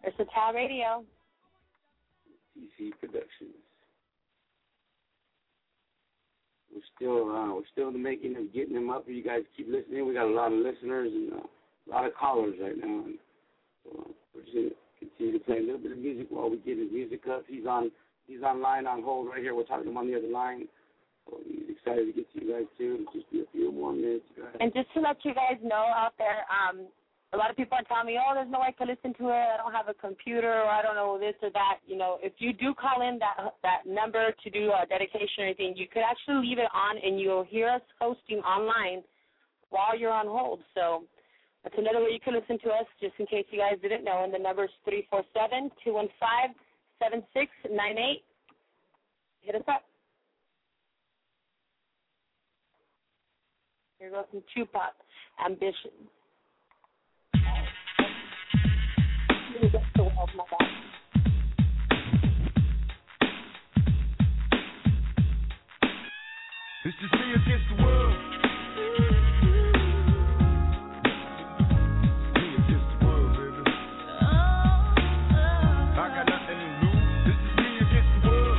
Versatile Radio. TC Productions. We're still in the making of getting them up. You guys keep listening. We got a lot of listeners and a lot of callers right now. And so we're just gonna continue to play a little bit of music while we get his music up. He's online on hold right here. We're talking to him on the other line. So he's excited to get to you guys too. It'll just be a few more minutes, guys. And just to let you guys know out there, a lot of people are telling me, oh, there's no way I can listen to it. I don't have a computer, or I don't know this or that. You know, if you do call in that number to do a dedication or anything, you could actually leave it on, and you'll hear us hosting online while you're on hold. So that's another way you can listen to us, just in case you guys didn't know. And the number is 347-215-7698. Hit us up. Here goes some Tupac, Ambition. It's just me against the world. Me against the world, baby. I got nothing to lose. This is me against the world.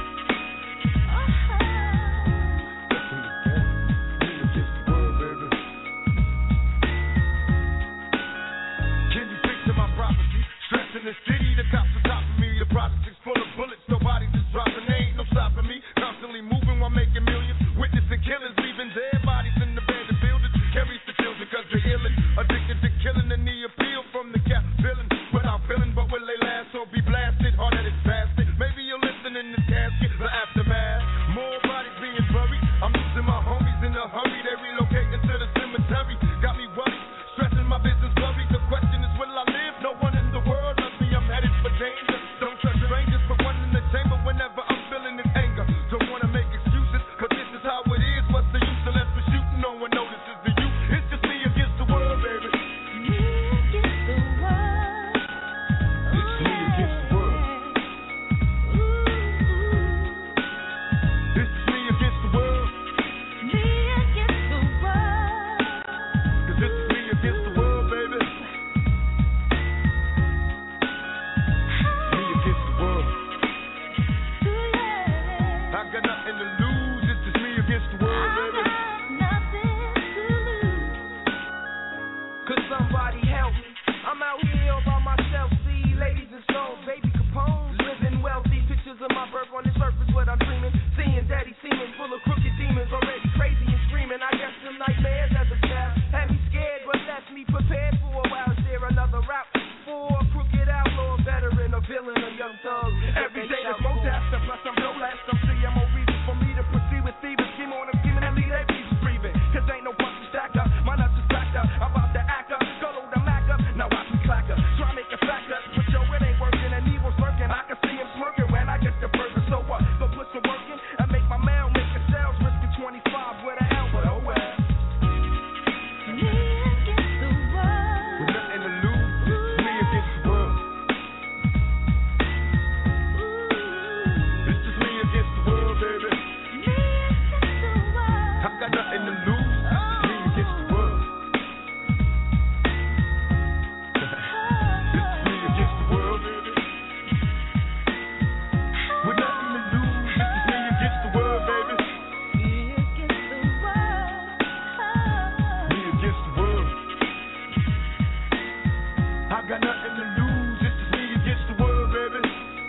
Me against the world, baby. Can you picture my prophecy? Stress in the city, the cops are top of me. The project is full of bullets, nobody's just dropping. There ain't no stopping me. Constantly moving while making millions. Witnessing killers, leaving dead bodies in the abandoned buildings. Carries the children cause they're illin'. Addicted to killing and the appeal from the cap villain. Without feeling, but will they last or be blasted? Hard at its bastard. Maybe you'll listen in the casket, the aftermath. More bodies being buried. I'm losing my homies in a hurry. They relocating to the cemetery. Got me worried, stressing my business blurry. The question is, will I live? No one in the world loves me. I'm headed for danger. Don't trust strangers, put one in the chamber whenever I'm feeling this anger. Don't wanna make excuses, but this is how it is. What's the use unless we're shooting? No one notices the youth. It's just me against the world, baby. Me against the world. It's me against the world. This is me against the world. Me against the world. 'Cause this is me against the world, baby. Me against the world. I got nothing to lose. This is me against the world, baby. Could somebody help me? I'm out here all by myself. See, ladies and souls, baby Capone, living wealthy. Pictures of my birth on the surface, what I'm dreaming. Seeing daddy seeming full of crooked demons, already crazy and screaming. I guess some nightmares as a child had me scared, but left me prepared for a while. Is there another route for a crooked outlaw, veteran, a villain, a young thug? Every day there's more death, plus I'm no less. I'm seeing more reasons for me to proceed with Steven. Scheme on them, scheming and leave their pieces breathing. 'Cause ain't no bunch stacked up. My nuts is backed up. I'm about to act up. Go load the Mac up. Now watch me clack up. Try to make a fact up. But yo, it ain't working. And evil's lurking. I can see him smirking when I get the burger. So what? So put some work in and make my mail, make a sales. Risking 25 with a L, but oh well. With nothing to lose, this is me against the world. This is me against the world, baby. I got nothing to lose. This is me against the world. This is me against the world, baby. With nothing to lose, this is me against the world, baby. Me against the world. I got nothing to lose. This is me against the world, baby.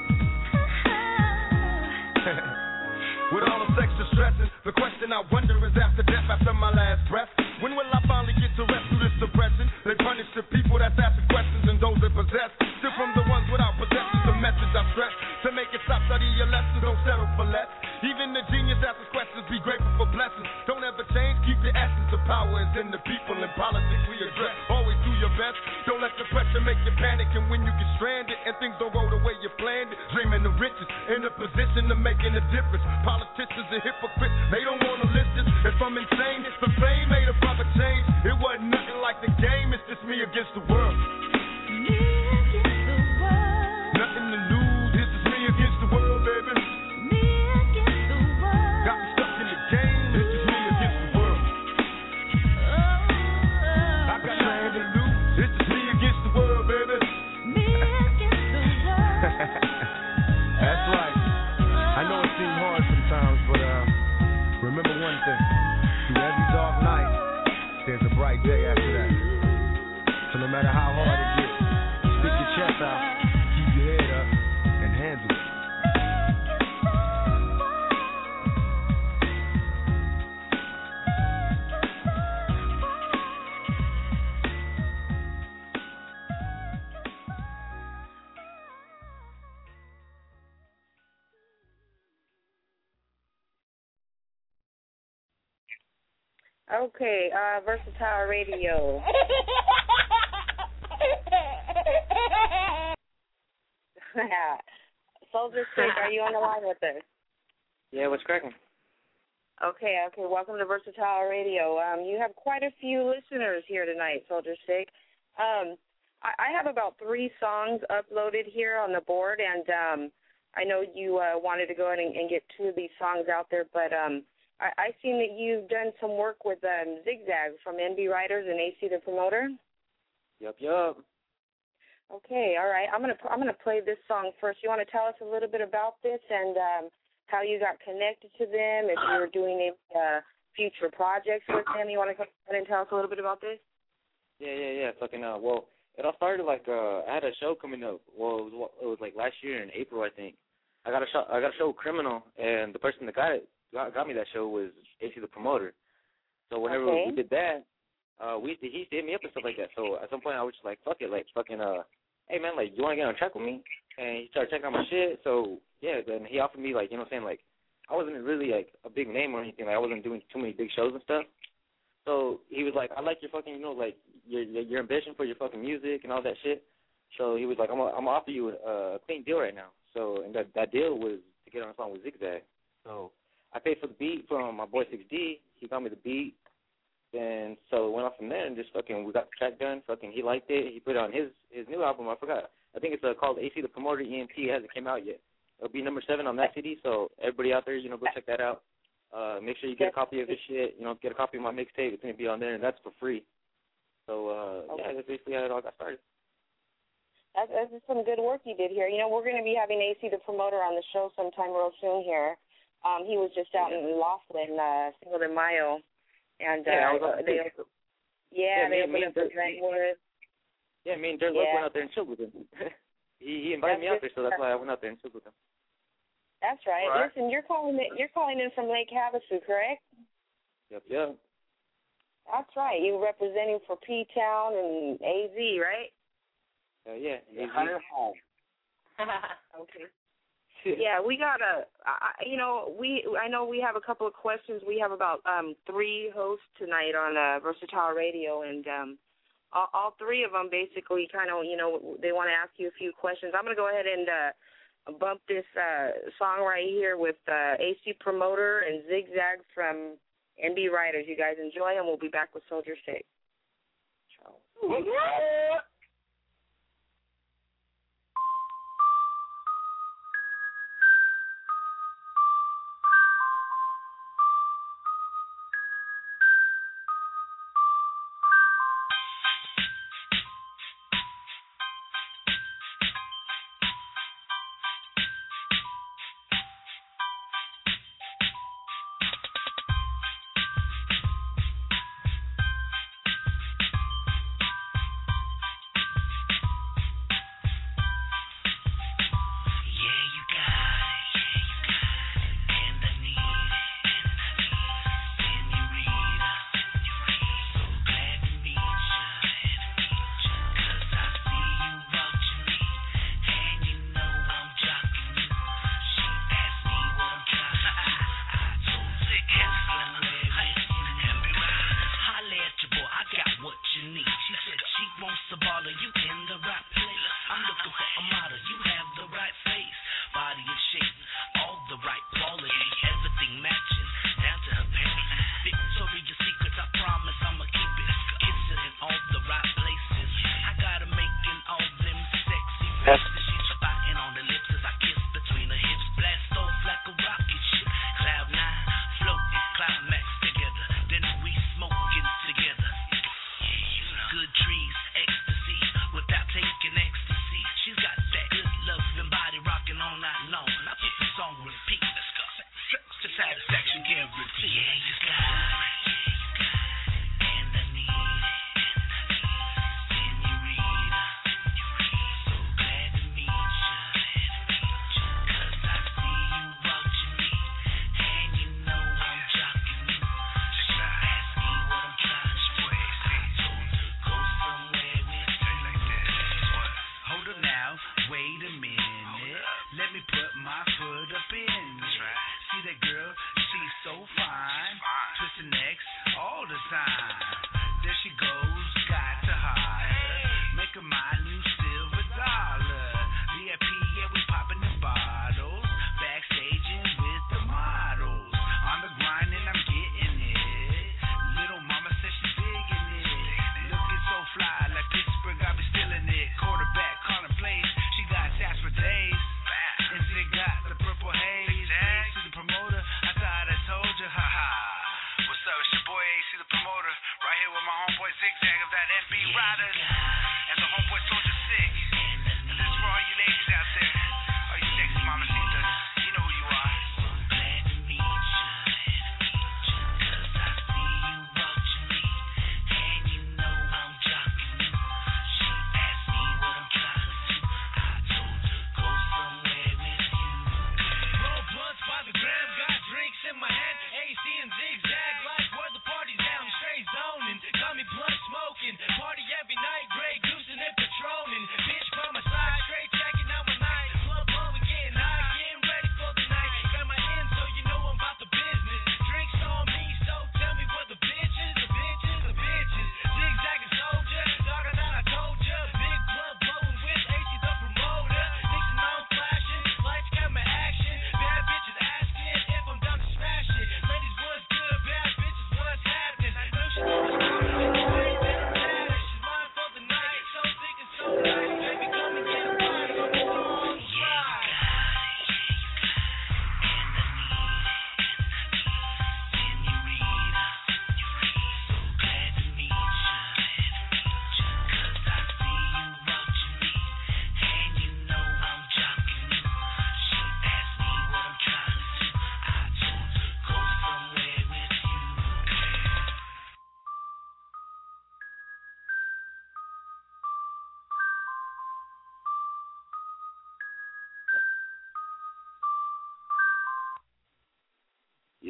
With all the extra stressing, the question I wonder is after death, after my last breath, when will I finally get to rest through this depression? They punish the people that's asking questions and those that possess. Still from the ones without possessions, the message I stress. To make it stop, study your lessons, don't settle for less. Even the genius asks questions, be grateful for blessings. Don't ever change, keep your essence. The power is in the people, in politics we address. Always do your best, don't let the pressure make you panic. And when you get stranded and things don't go the way you planned it, dreaming of riches, in a position of making a difference. Politicians are hypocrites, they don't want to listen. If I'm insane, it's the fame made a proper change. It wasn't nothing like the game, it's just me against the world. Nothing to lose, this is me against the world, baby. Got me stuck in the game, this is me against the world. I got nothing to lose, this is me against the world, baby. seem hard sometimes, but remember one thing. Through every dark night, there's a bright day after that. So no matter how hard it gets, stick your chest out, keep your head up, and handle it. Okay, Versatile Radio. Soldier Stick, are you on the line with us? Yeah, what's cracking? Okay, welcome to Versatile Radio. You have quite a few listeners here tonight, Soldier Stick. I have about 3 songs uploaded here on the board, and I know you wanted to go ahead and get 2 of these songs out there, but I've seen that you've done some work with Zigzag from NB Writers and AC the Promoter. Yup. Okay, all right. I'm gonna play this song first. You want to tell us a little bit about this and how you got connected to them? If you were doing any future projects with them, you want to come in and tell us a little bit about this? Yeah. Fucking well, it all started like I had a show coming up. Well, it was like last year in April, I think. I got a show, Criminal, and the person that got me that show was AC the Promoter. So whenever we did that, he used to hit me up and stuff like that. So at some point I was just like, fuck it, like fucking hey man, like you want to get on track with me? And he started checking out my shit. So yeah, then he offered me like, you know what I'm saying, like I wasn't really like a big name or anything. Like I wasn't doing too many big shows and stuff. So he was like, I like your fucking, you know, like your ambition for your fucking music and all that shit. So he was like, I'm gonna offer you a clean deal right now. So and that deal was to get on a song with Zigzag. So I paid for the beat from my boy 6D. He got me the beat. And so it went off from there and just fucking, we got the track done. Fucking, he liked it. He put it on his new album. I forgot. I think it's called AC the Promoter EMP. It hasn't came out yet. It'll be number 7 on that CD. So everybody out there, you know, go check that out. Make sure you get a copy of this shit. You know, get a copy of my mixtape. It's going to be on there, and that's for free. So, yeah, that's basically how it all got started. That's some good work you did here. You know, we're going to be having AC the Promoter on the show sometime real soon here. He was just out in Laughlin, Cinco de Mayo, and they opened up the Brentwood. Yeah, me and Dirt Luck went out there and chilled with him. he invited me out there, so that's why I went out there and chilled with him. That's right. Right. Listen, you're calling in from Lake Havasu, correct? Yep. That's right. You're representing for P-Town and AZ, right? Yeah. Home. Okay. Yeah, we got I know we have a couple of questions. We have about 3 hosts tonight on Versatile Radio, and all 3 of them basically kind of, you know, they want to ask you a few questions. I'm going to go ahead and bump this song right here with AC Promoter and Zigzag from NB Writers. You guys enjoy, and we'll be back with Soldier Stick. Ciao. Long. I put the song on repeat. Let's go.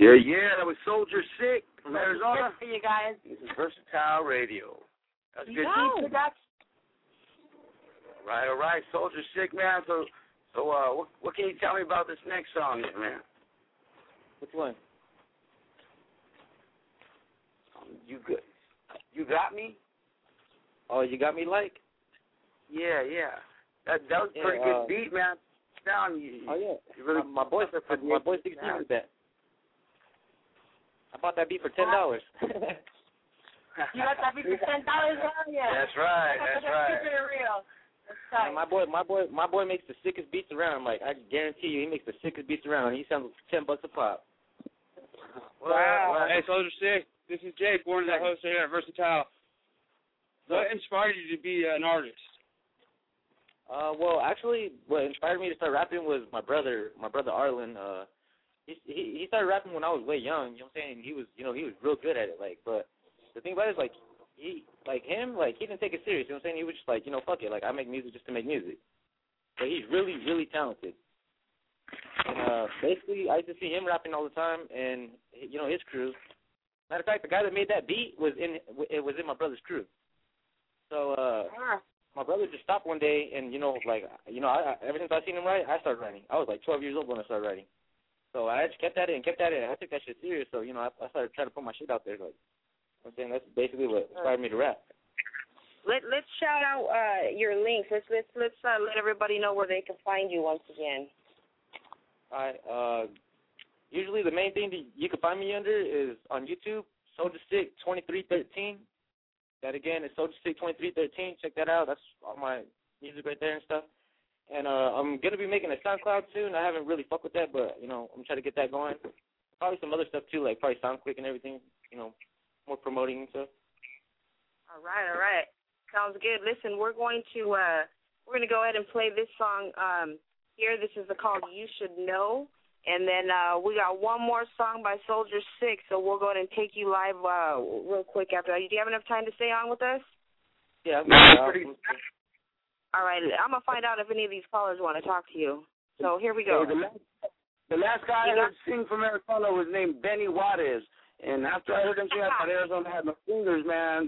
Yeah, that was Soldier Sick from Arizona. Good for you guys. This is Versatile Radio. That's good. No. All right, Soldier Sick, man. So, what can you tell me about this next song, man? Which one? You got me? Oh, you got me like? Yeah. That was a pretty good beat, man. Down. You really my boy thinks he did that. I bought that beat for $10. You got that beat for $10? Yeah. That's right. Keep it real. Man, my boy makes the sickest beats around. Like, I guarantee you, he makes the sickest beats around. He sells $10 a pop. Wow. Hey, Soldier Sick. This is Jake, born as a host here at Versatile. What inspired you to be an artist? Well, actually, what inspired me to start rapping was my brother Arlen. He started rapping when I was way young. You know what I'm saying? He was real good at it. Like, but the thing about it is, like, he didn't take it serious. You know what I'm saying? He was just like, fuck it. Like, I make music just to make music. But he's really, really talented. And basically, I used to see him rapping all the time, and his crew. Matter of fact, the guy that made that beat was in my brother's crew. So my brother just stopped one day, and ever since I seen him write, I started writing. I was like 12 years old when I started writing. So I just kept at it. I took that shit serious. So I started trying to put my shit out there. Like, I'm saying that's basically what inspired me to rap. Let's shout out your links. Let's let everybody know where they can find you once again. All right. Usually the main thing that you can find me under is on YouTube, Soldier Sick 2313. That again is Soldier Sick 2313. Check that out. That's all my music right there and stuff. And I'm gonna be making a SoundCloud soon. I haven't really fucked with that, but I'm trying to get that going. Probably some other stuff too, like probably SoundClick and everything. More promoting and stuff. All right. Sounds good. Listen, we're going to go ahead and play this song here. This is called "You Should Know," and then we got one more song by Soldier Sick. So we'll go ahead and take you live real quick after that. Do you have enough time to stay on with us? Yeah. All right. I'm gonna find out if any of these callers want to talk to you. So here we go. The last guy I heard sing from Arizona was named Benny Juarez. And after I heard him sing, I thought Arizona had no fingers, man.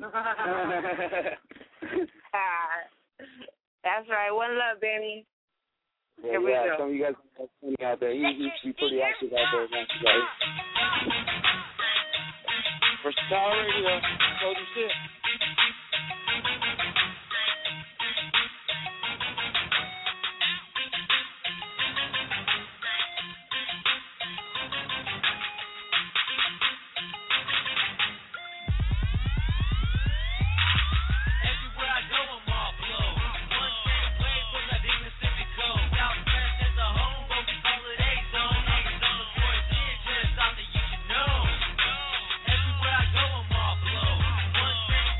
That's right. One love, Benny. Yeah, Here we go. Some of you guys are funny out there. He's pretty active out there, man. Versatile Radio, Soldier Sick. Everywhere I go, I'm all blow. One thing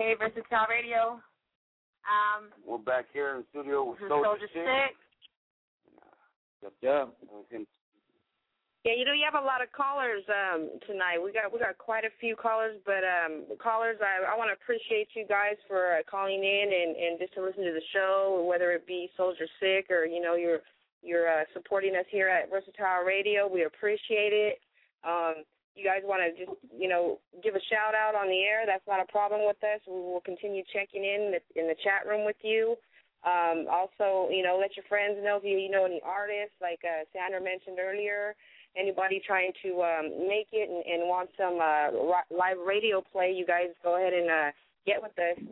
Hey, Versatile Radio. We're back here in the studio with Soldier Sick. Yeah. Yeah, you have a lot of callers tonight. We got quite a few callers, but callers, I want to appreciate you guys for calling in and just to listen to the show, whether it be Soldier Sick or you're supporting us here at Versatile Radio. We appreciate it. You guys want to just give a shout out on the air? That's not a problem with us. We will continue checking in the chat room with you. Also, let your friends know if you know any artists, like Sandra mentioned earlier. Anybody trying to make it and want some live radio play, you guys go ahead and get with us.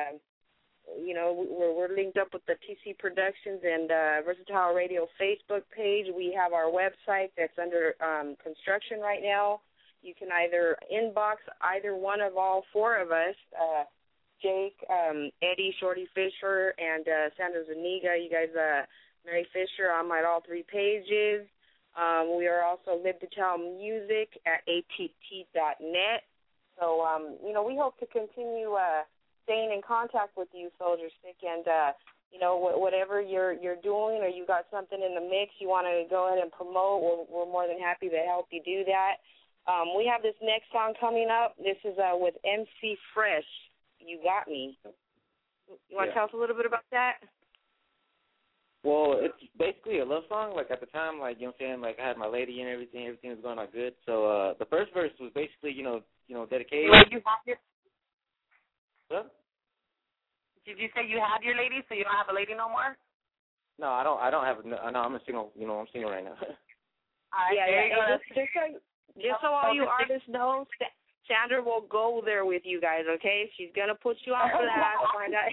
We're linked up with the TC Productions and Versatile Radio Facebook page. We have our website that's under construction right now. You can either inbox either one of all four of us, Jake, Eddie, Shorty Fisher, and Sandra Zuniga. You guys, Mary Fisher, I'm at all three pages. We are also Live to Tell Music at att.net. So, we hope to continue staying in contact with you, Soldier Sick, and, whatever you're doing or you got something in the mix you want to go ahead and promote, we're more than happy to help you do that. We have this next song coming up. This is with MC Fresh, You Got Me. You want to tell us a little bit about that? Well, it's basically a love song. Like, at the time, like, you know what I'm saying, like, I had my lady and everything was going on good. So, the first verse was basically, dedicated. Wait, you have your... What? Did you say you had your lady, so you don't have a lady no more? No, I don't have, no, I'm a single, I'm single right now. All right, there you go. Just so all you artists know, Sandra will go there with you guys, okay? She's going to put you on for that. Find out.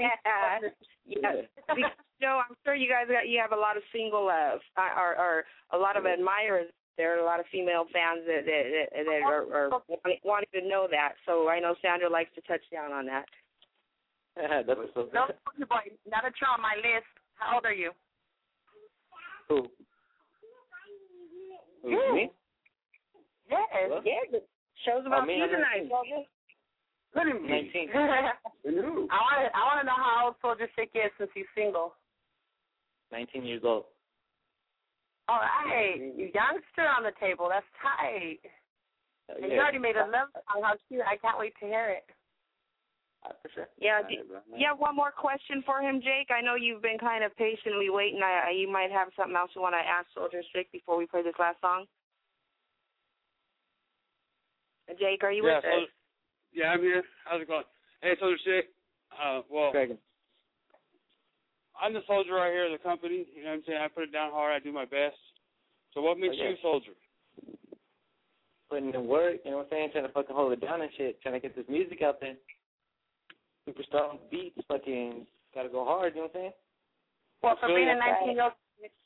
Yeah. I'm sure you guys you have a lot of single or a lot of admirers. There are a lot of female fans that are wanting to know that. So I know Sandra likes to touch down on that. That's so good. No, boy, now that you're on my list, how old are you? Who? Me? Yes. What? Yeah, show's about you tonight, Soldier. Look at me. 19. I want to know how old Soldier Sick is since he's single. 19 years old. All right. You youngster on the table. That's tight. And you already made a love song. How cute. I can't wait to hear it. For sure. Yeah. You have one more question for him, Jake? I know you've been kind of patiently waiting. You might have something else you want to ask Soldier Sick before we play this last song. Jake, are you with us? Yeah, I'm here. How's it going? Hey, Soldier Sick. I'm the soldier right here of the company. You know what I'm saying? I put it down hard. I do my best. So what makes you soldier? Putting in work, you know what I'm saying? Trying to fucking hold it down and shit. Trying to get this music out there. Superstar on beats, fucking gotta go hard, you know what I'm saying? Well, for being a 19-year-old.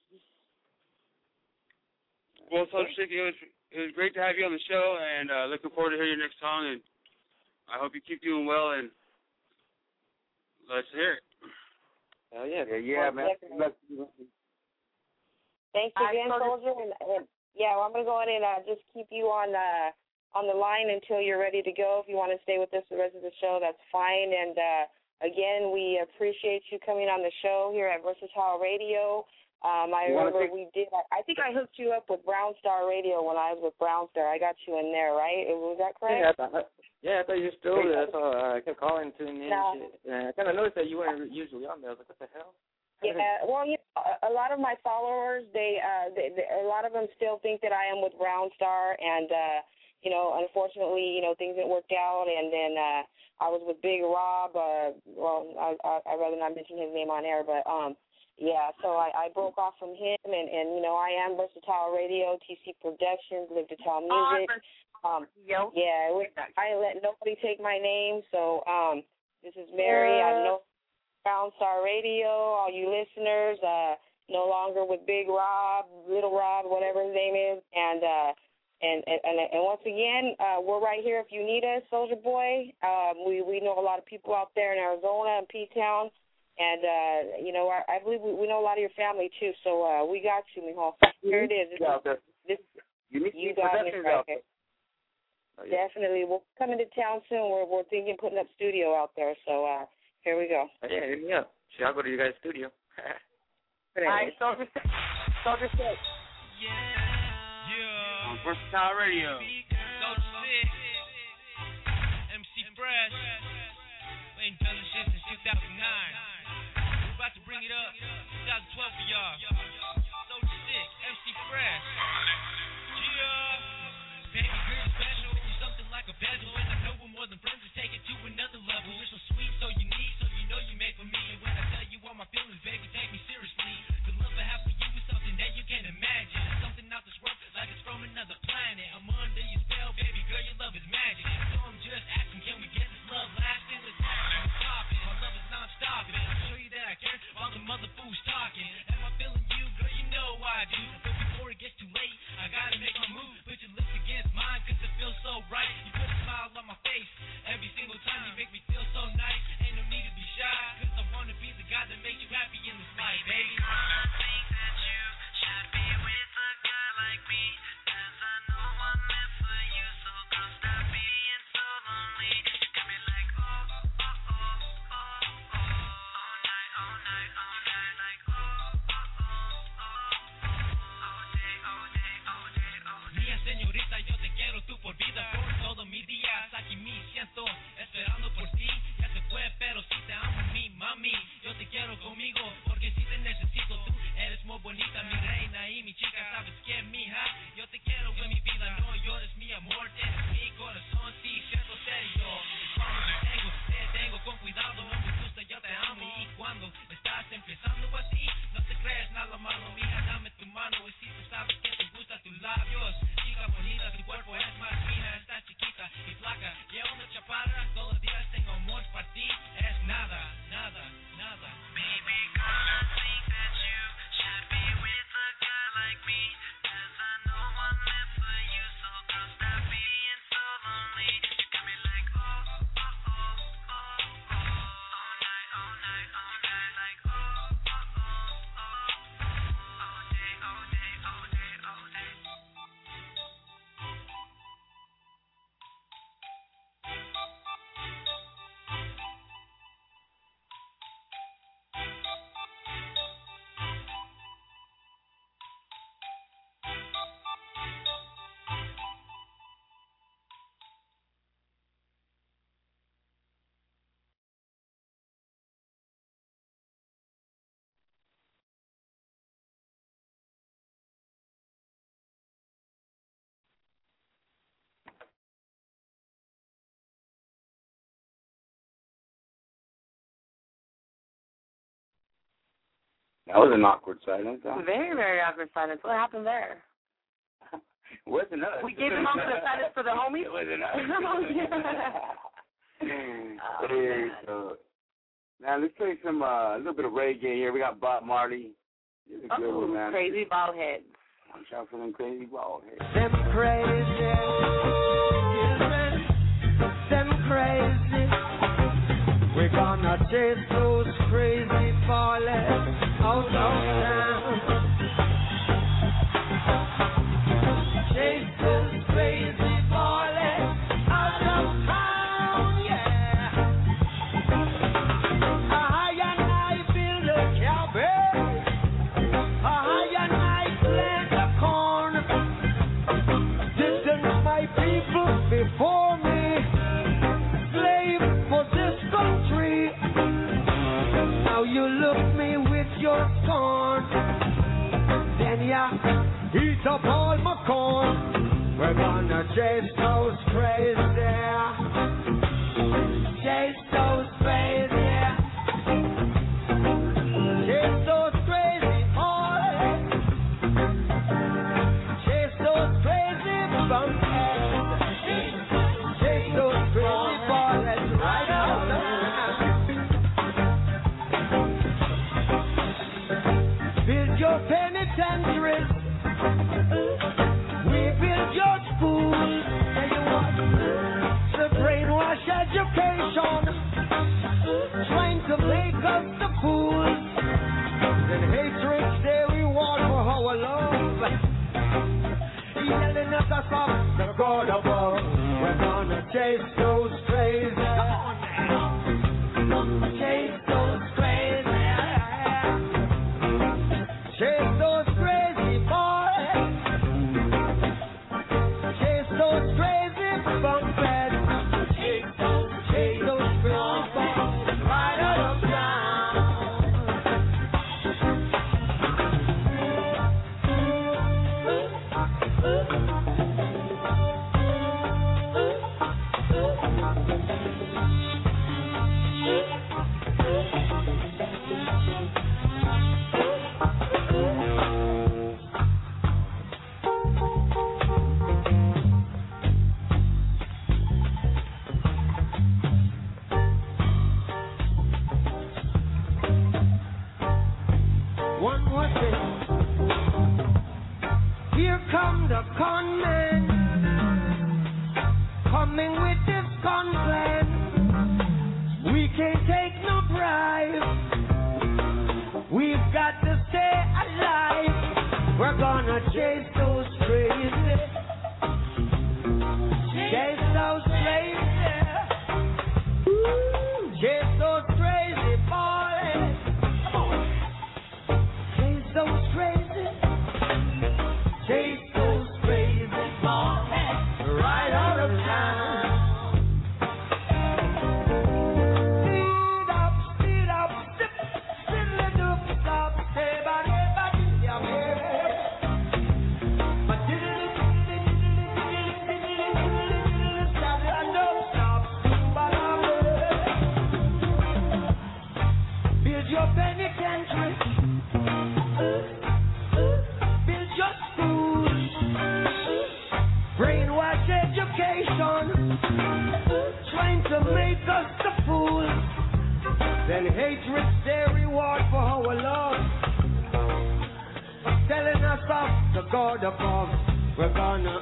Well, Soldier Sick, it was great to have you on the show, and looking forward to hearing your next song, and I hope you keep doing well, and let's hear it. Oh, yeah. Yeah, man. Thanks again, Soldier. And I'm going to go ahead and just keep you on the line until you're ready to go. If you want to stay with us the rest of the show, that's fine. And, again, we appreciate you coming on the show here at Versatile Radio. I remember I think I hooked you up with Brown Star Radio when I was with Brown Star. I got you in there, right? Was that correct? Yeah, I thought you were still there. That's all. I kept calling, tuning in and shit. And I kind of noticed that you weren't usually on there. I was like, what the hell? Yeah, well, a lot of my followers, they a lot of them still think that I am with Brown Star, and unfortunately, things didn't work out, and then I was with Big Rob. I'd rather not mention his name on air, but yeah, so I broke off from him, and I am Versatile Radio, TC Productions, Live to Tell Music. I let nobody take my name, so this is Mary. I know Brown Star Radio, all you listeners, no longer with Big Rob, Little Rob, whatever his name is, and once again, we're right here if you need us, Soldier Boy. We know a lot of people out there in Arizona and P-Town. And, I believe we know a lot of your family, too, so we got you, mijo. Here it is. You got me right here. Definitely. We'll come into town soon. We're thinking of putting up studio out there. So here we go. Yeah, hit me up. See, I'll go to you guys' studio. All right, Soldier 6. Soldier 6. On Versatile Radio. Soldier 6. MC Fresh. We ain't done this shit since 2009. We're about to bring it up. 2012 for y'all. Soldier 6. MC Fresh. Yeah. Baby girl special. You're something like a bezel. And I know we're more than friends. To take it to another level. You're so sweet, so unique. So you know you made for me. And when I tell you all my feelings, baby, take me seriously. The love I have for you is something that you can't imagine. It's something out this world, like it's from another planet. I'm under your spell, baby girl, your love is magic. So I'm just asking, can we get this love lasting? Let's stop it. My love is non-stop. I'll show you that I care while the mother fools talking. Am I feeling you, girl? You know I do. But before it gets too late, I gotta make my move. Put your lips against mine, cause it feels so right. You put a smile on my face every single time. You make me feel so nice. Ain't no need to be shy, cause I wanna be the guy that makes you happy in this life, baby. I think that you should be with a guy like me, cause I know I'm meant for you. So girl, stop being so lonely. You got me like oh, oh, oh, oh, oh, all night, all night, all night, like oh, oh, oh, oh, oh, all day, all day, all day, all day. Mía señorita, yo te quiero tú por vida, por todo mi día. Aquí me siento esperando por ti. Ya se fue, pero si te amo, mi mami. Yo te quiero conmigo, porque si te necesito, tú eres muy bonita, mi reina y mi chica. Sabes que, mija, yo te quiero en mi vida. No llores, mi amor, tienes mi corazón, sí, siento serio. Cuando te tengo con cuidado, no me gusta, yo te amo. Y cuando estás empezando así, no te crees nada malo, mija, dame tu mano. Y si tú sabes que te gustan tus labios, chica bonita, tu cuerpo es más fina, estás chiquita y flaca, y una chaparra, todos los días tengo amor para ti. Es nada, nada, nada. Baby girl, I think that you should be with a guy like me, cause I know I'm meant for you. So girl, stop being so lonely. You got me like oh, oh, oh, oh, oh, all night, all night, all night, like oh, oh, oh, oh, oh, all day, all day, all day, all day. That was an awkward silence, huh? Very, very awkward silence. What happened there? It wasn't us. We gave him awkward silence for the homies? It wasn't us. Oh, Hey, so, now let's play some a little bit of reggae here. We got Bob Marley. He's a good one, man. Crazy bald heads. I'm shouting for them crazy bald heads. Them crazy, them crazy. We're gonna chase those crazy ballers out of town. Chase those crazy ballers out of town, yeah. I and I build a cabin. I and I plant a corn. Distance my people before me. Slave for this country. Now you look me with your scorn. Then ya eat up all my corn. We're gonna chase those crazy. Chase those crazy. Chase those crazy boys. Chase those crazy bumpers. Chase those crazy boys right out of town. Build your penitentiaries. We build your schools. And you want the brainwash education, trying to make us the fools. Then hatred say we want for our love, yelling us a song, the God above. We're gonna chase those strays. Come on now. Chase those strays. Chase those crazy boys. Chase those crazy funk feds. Chase those crazy boys. Right out of one more thing. Here come the con men, coming with this con plan. We can't take no bribe. We've got to stay alive. We're gonna chase those crazy. Chase those crazy. Chase those crazy boys. Chase those crazy. Chase those crazy boys. Right out of town. Speed up, sip, fiddle up, stop, stay by the build your penitentiary. Build your schools. Brainwash education. Trying to make us the fools. Then hatred's their reward for our love. Telling us of the God above. We're gonna.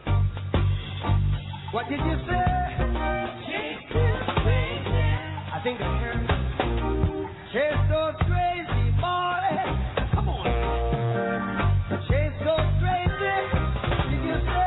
What did you say? I think I heard. Chase those crazy boys. Come on. Chase those crazy. Did you say?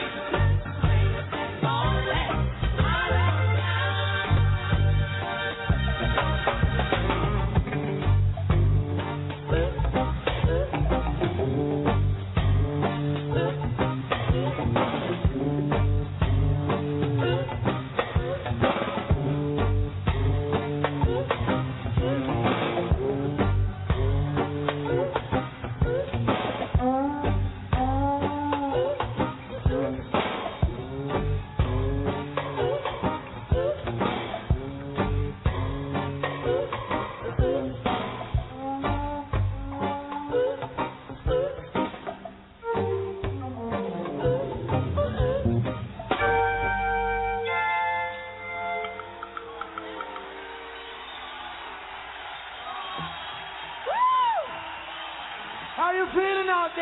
How you feeling out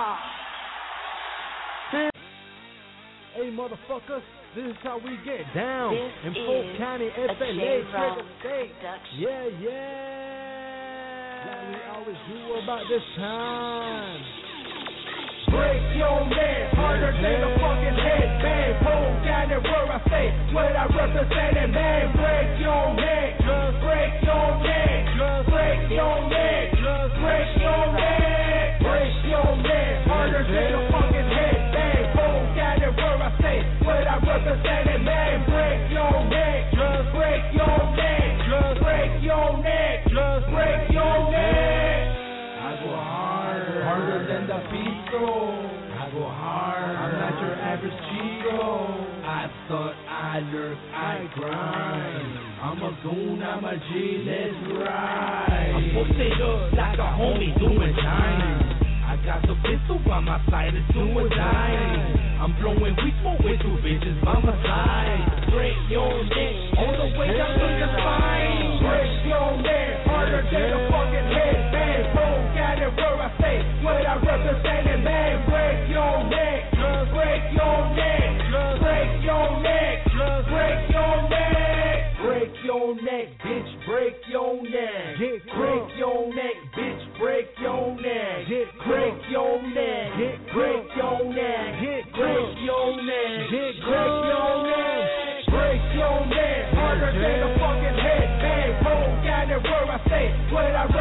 there? Hey, motherfuckers, this is how we get down This in Polk is County, a FLA, J-Rock Trigger State. production. Yeah, like we always do about this time. Break your man, harder than a fucking headband. Polk County where I stay, what I represent it, man. Break your neck, break your neck, break your neck, break your neck, break your neck, harder than a fucking headband. Polk County where I stay, what I represent it, man. Break your neck, break your neck, break your neck, break your neck. I go harder than the Pico. I go hard, I'm not your average Chico. I thought I lurk, I grind. I'm a goon, I'm a G, let's ride. I'm posted up like a homie doing time. I got the pistol by my side, it's doing dying. I'm blowing weed smoke with two bitches by my side. Break your neck, all the way down to the spine. Break your neck, harder than a fucking headband. Polk County where I stay, what I represent it, man. Break your neck, break your neck, break your neck, break your neck. Break your neck, bitch, break your neck. Break your neck, bitch, break your neck. Break your neck, break your neck. Break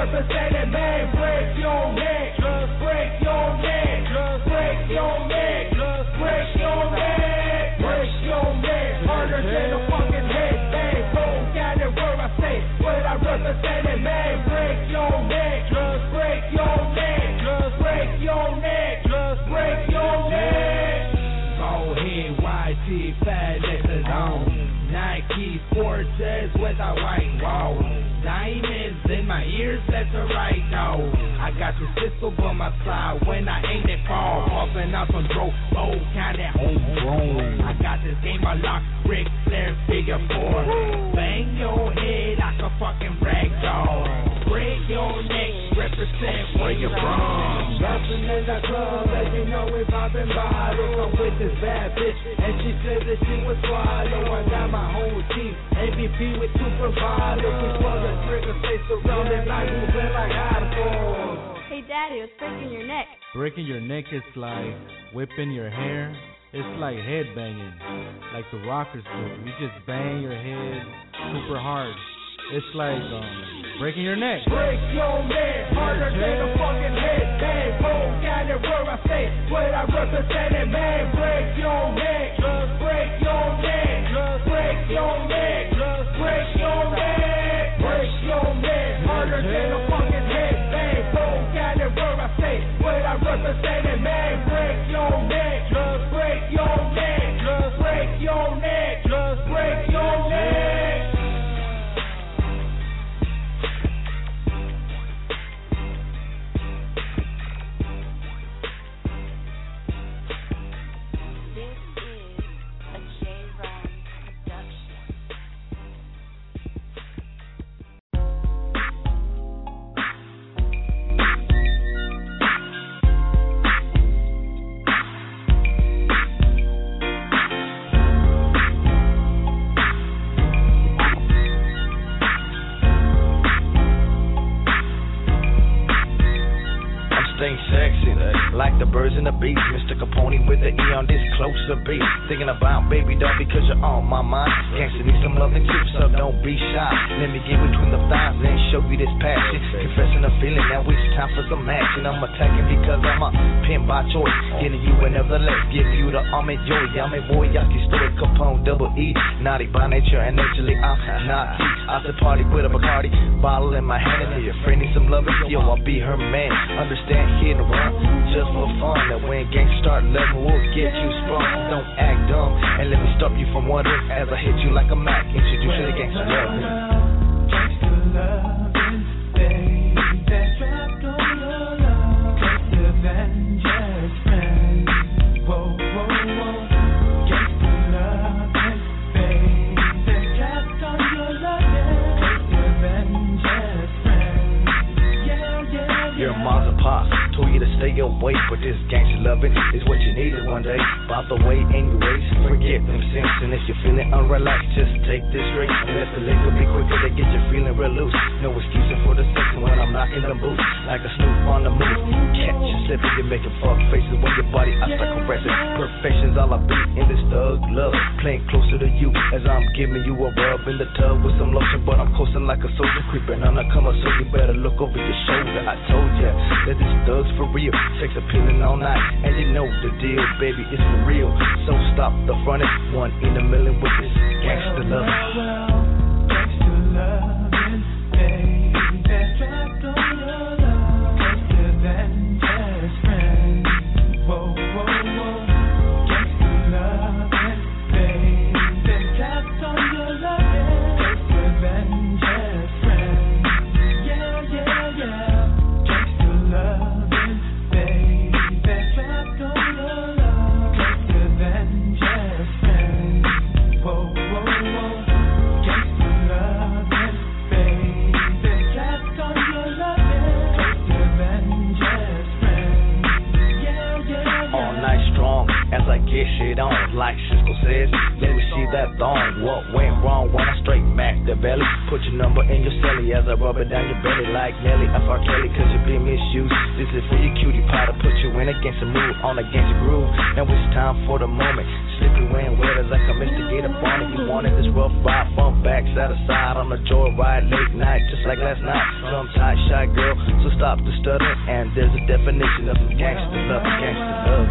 representing, man, break your neck, just break your neck, just break your neck, just break your neck, break your neck, harder than a fucking headbang, don't got it where I say, what I represented, man, break your neck, just break your neck, just break your neck, just break your neck. Bald head, YT, fat letters on. Nike Forces with a white wall. Diamonds in my ears, that's a right now. I got the pistol by my side when I aim it fall. Puffing out some dope, oh, kinda homegrown. I got this game unlocked, Ric Flair figure 4. Bang your head like a fucking rag doll. Break your neck, represent where you're from. Dancing in the club, as you know we poppin' bottles. I'm with this bad bitch, and she said that she was swallow. I got my whole team, MVP with 2 providers. We pull the trigger, stay surrounded like moving like hardcore. Hey daddy, it's breaking your neck. Breaking your neck is like whipping your hair. It's like head banging, like the rockers do. You just bang your head super hard. It's like breaking your neck. Break your neck, harder than a fucking headbang. Boom, got it where I say, what I represented, man. Break your neck, just break your neck, just break your neck, just break your neck, break your neck, harder than a fucking headbang. Boom, got it where I say, what I represented, man. Break your neck, just break your neck, just break your neck, just break your neck. Like the birds and the bees, Mr. Capone with the E on this closer beat. Thinking about baby doll because you're on my mind. Gangsta need some loving too, so don't be shy. Let me get between the thighs and show you this passion. Confessing a feeling, now it's time for some action. I'm attacking because I'm a pimp by choice. Getting you whenever left, give you the army joy. I'm a boy, Yaki story, Capone, double E. Naughty by nature and naturally I'm not T. I said party with a Bacardi, bottle in my hand. And if your friend needs some loving, yo, I'll be her man. Understand, hit and run, just for fun. That when gangs start level, we'll get you sprung. Don't act dumb, and let me stop you from wondering as I hit you like a Mac. Introduce you to gangsta loving. Gangsta loving, baby, trapped on your love. Gangsta than just friends. Whoa, whoa, whoa. Gangsta loving, baby, trapped on your love. Gangsta than just friends. Yeah, yeah, yeah. Your mom's a pop. Told you to stay away, but this gangsta loving is what you needed one day. By the way, anyways, forget them simps. And if you're feeling unrelaxed, just take this straight. And if the liquor be quicker, they get you feeling real loose. No excuse for the sex when I'm knocking them boots. Like a snoop on the move. Catch you slipping, you're making fuck faces when your body I start caressing. Perfection's all I beat in this thug love. Playing closer to you as I'm giving you a rub in the tub with some lotion. But I'm coasting like a soldier, creeping undercover, so you better look over your shoulder. I told ya that this thug's for real, sex appealing all night, and you know the deal, baby, it's for real. So stop the frontin', 1 in a million with this gangsta love. Gangsta loving, baby, trapped on your love. Gangsta than just friends. Whoa, whoa, whoa. Gangsta loving, baby, trapped on your love. Gangsta than just friends. Yeah, yeah, yeah. Gangsta loving, baby, trapped on your love. Gangsta than just friends. Whoa, whoa, whoa. like get shit on. Like Cisco says, let me see that thong. What went wrong when I straight macked the belly? Put your number in your celly as I rub it down your belly like Nelly. I fuck Kelly cause you been misused. This is for your cutie pie to put you in against the move, on against the groove. Now it's time for the moment. Slip you in wet as I come instigate upon it. You wanted this rough ride, bump back, side to side on a joyride late night, just like last night. Some tight shy girl, so stop the stuttering. And there's a definition of some gangster love, gangster love.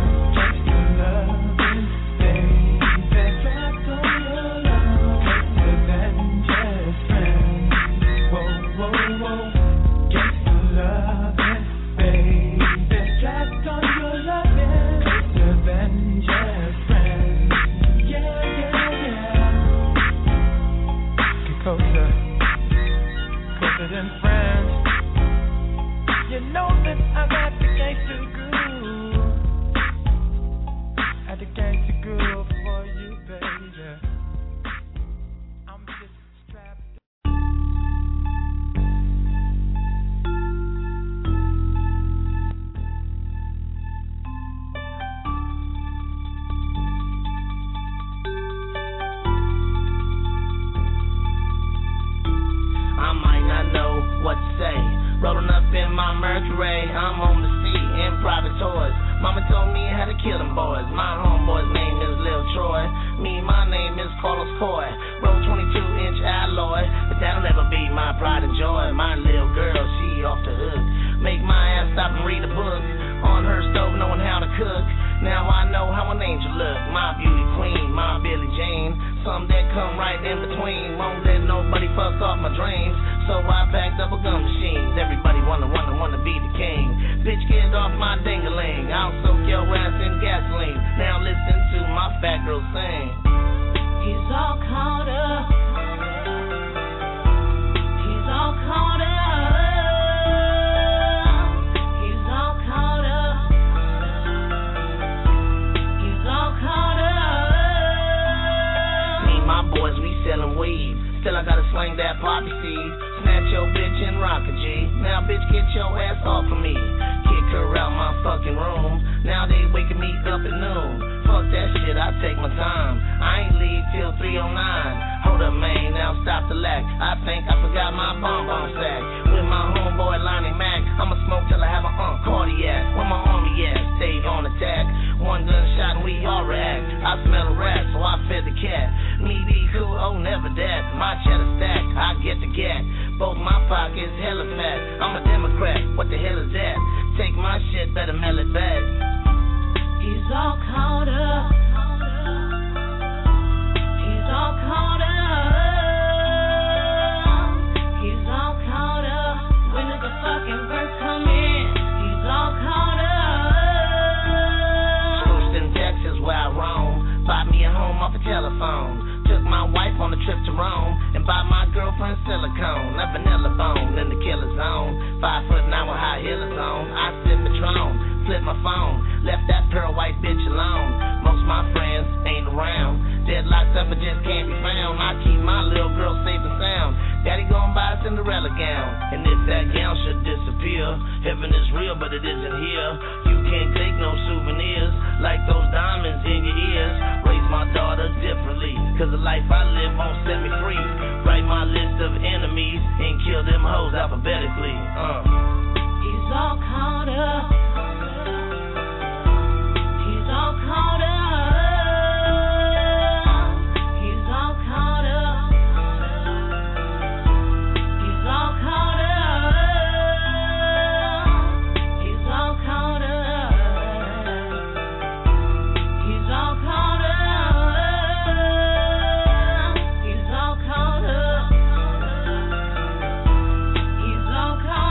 He's all caught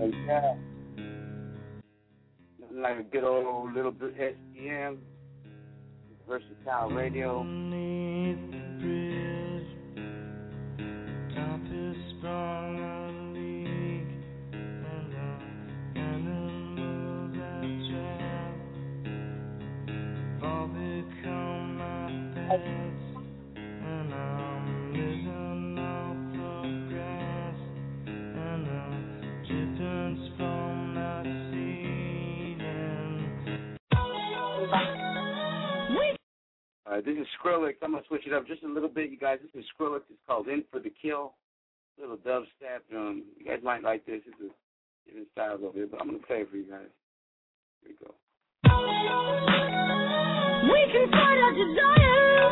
Yeah. Nothing like a good old little bit SPM, Versatile Radio. Top is sprung on a leak, and animals that trap all become my pets, and I'm living off the grass, and the chickens from my ceiling. This is Skrillex. I'm going to switch it up just a little bit, you guys. This is Skrillex. It's called In for the Kill. Little dubstep. You guys might like this. It's a different style over here, but I'm going to play it for you guys. Here we go. We can fight our desires,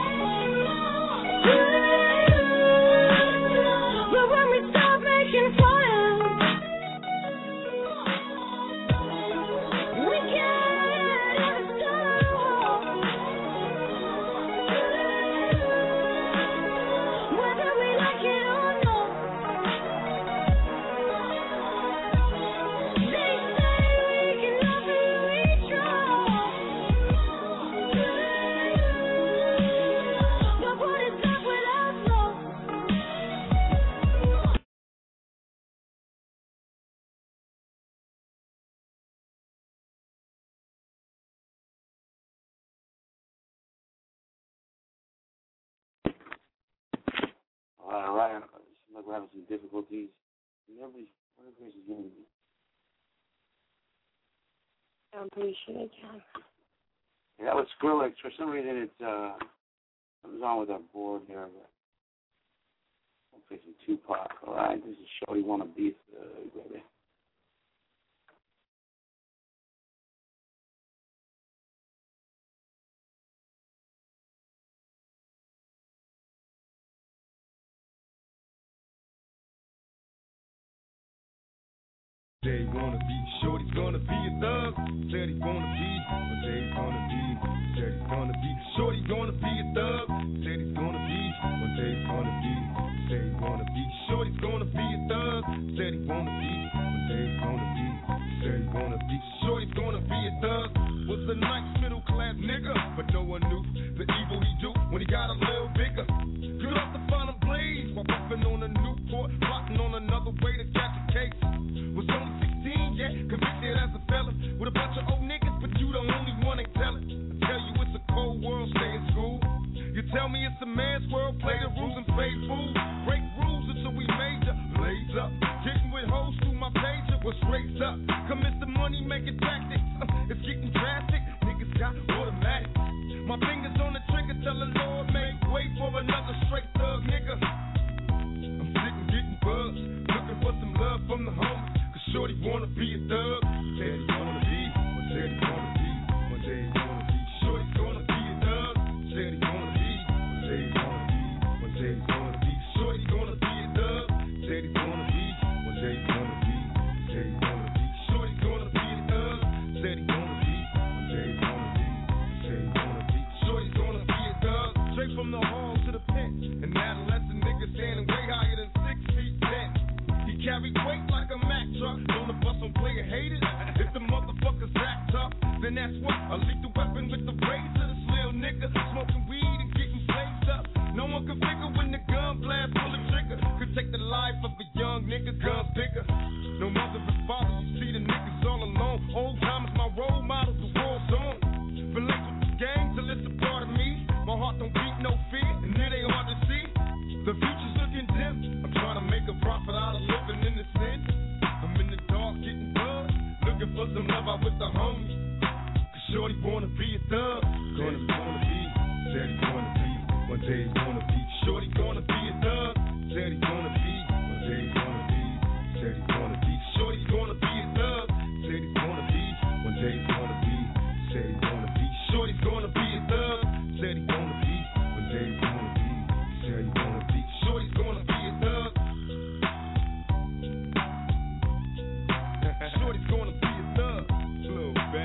but when we stop making fire, we can't ever stop. Whether we like it or not, they say we can love who we try. But what is love without love? All right. It seems like we're having some difficulties. What is Grace's name? I'm pretty sure they can. Yeah, that was Skrillex. For some reason, something's wrong with our board here. But I'll play some Tupac. All right. This is Shorty Wanna Be baby. Jay wanna be, Shorty's gonna be a thug. Said he's gonna be, but Jay's gonna be. Said he's gonna be, Shorty's gonna be a thug. Said he's gonna be, but Jay's gonna be. Said he wanna be, Shorty's gonna be a thug. Said he wanna be, but Jay's gonna be. Said he wanna be, Shorty's gonna be a thug. Was a nice middle class nigga, but no one knew the evil he do when he got a little bigger. Good off the final blaze while puffing on a Newport, plotting on another way to catch a case. Was only 16, yeah, convicted as a felon with a bunch of old niggas, but you the only one ain't tellin'. I tell you it's a cold world, stay in school. You tell me it's a man's world, play the rules and play fool. Break rules until we major, blaze up. Getting with hoes through my pager was raised up. Commit the money making tactics, it's getting drastic. Niggas got automatic. My fingers on the trigger, tell the Lord make way for another straight thug nigga. I'm sick of getting buzzed, looking for some love from the homies. Shorty wanna be a thug, said he wanna be, but said he wanna be, but said he wanna be. Shorty's gonna be a thug, said he wanna be, but said he wanna be, but said he wanna be. Shorty's gonna be a thug, said he wanna be, but said he wanna be, said he wanna be. Shorty's gonna be a thug, said he wanna be, but said he wanna be, said he wanna be. Shorty's gonna be a thug, straight from the hall to the pen. An adolescent nigga standing way higher than 6 feet 10. He carried weight like a Mack truck. Don't the bus on player hated. If the motherfuckers act tough, then that's what a lethal weapon with the razor. This little nigga smoking weed and getting blazed up. No one can figure when the gun blast pull the trigger. Could take the life of a young nigga, guns bigger. No mother and father, you see the niggas all alone. Old time is my role model, the war zone. Been linked with the gang till it's a part of me. My heart don't beat no fear, and it ain't hard to see. The future's looking dim. I'm trying to make a profit out of living in the sin. I'm in the dark getting buzzed, looking for some love out with the homies. Cause Shorty wanna be a thug. Gonna be, said he wanna be. One day he wanna be. Shorty gonna be a thug. Said he wanna be. One day he wanna be. Said he wanna be. Shorty gonna be a thug. Said he wanna be. One day he wanna be. Said he wanna be. Shorty's gonna be a thug. Said he wanna be. One day he wanna be. Said he wanna be. Shorty's gonna be a thug. Shorty's gonna be a thug. Little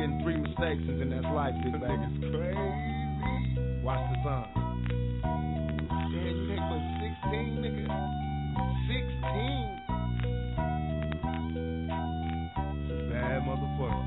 and 3 mistakes, and then that's life, big baby. Nigga's crazy. Watch the sun. Damn, you hit for 16, nigga. 16. Bad motherfucker.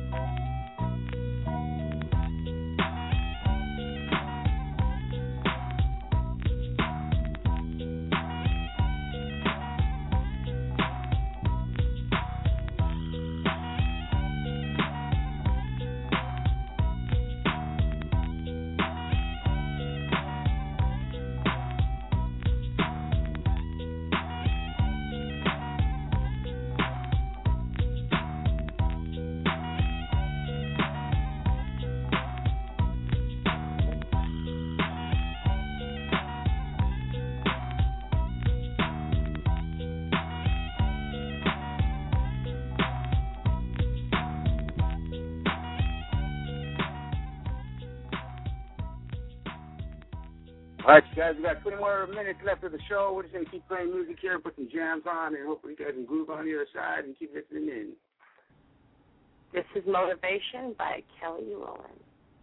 All right, you guys, we got 20 more minutes left of the show. We're just going to keep playing music here, put some jams on, and hopefully you guys can groove on the other side and keep listening in. This is Motivation by Kelly Rowland.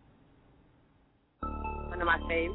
One of my faves.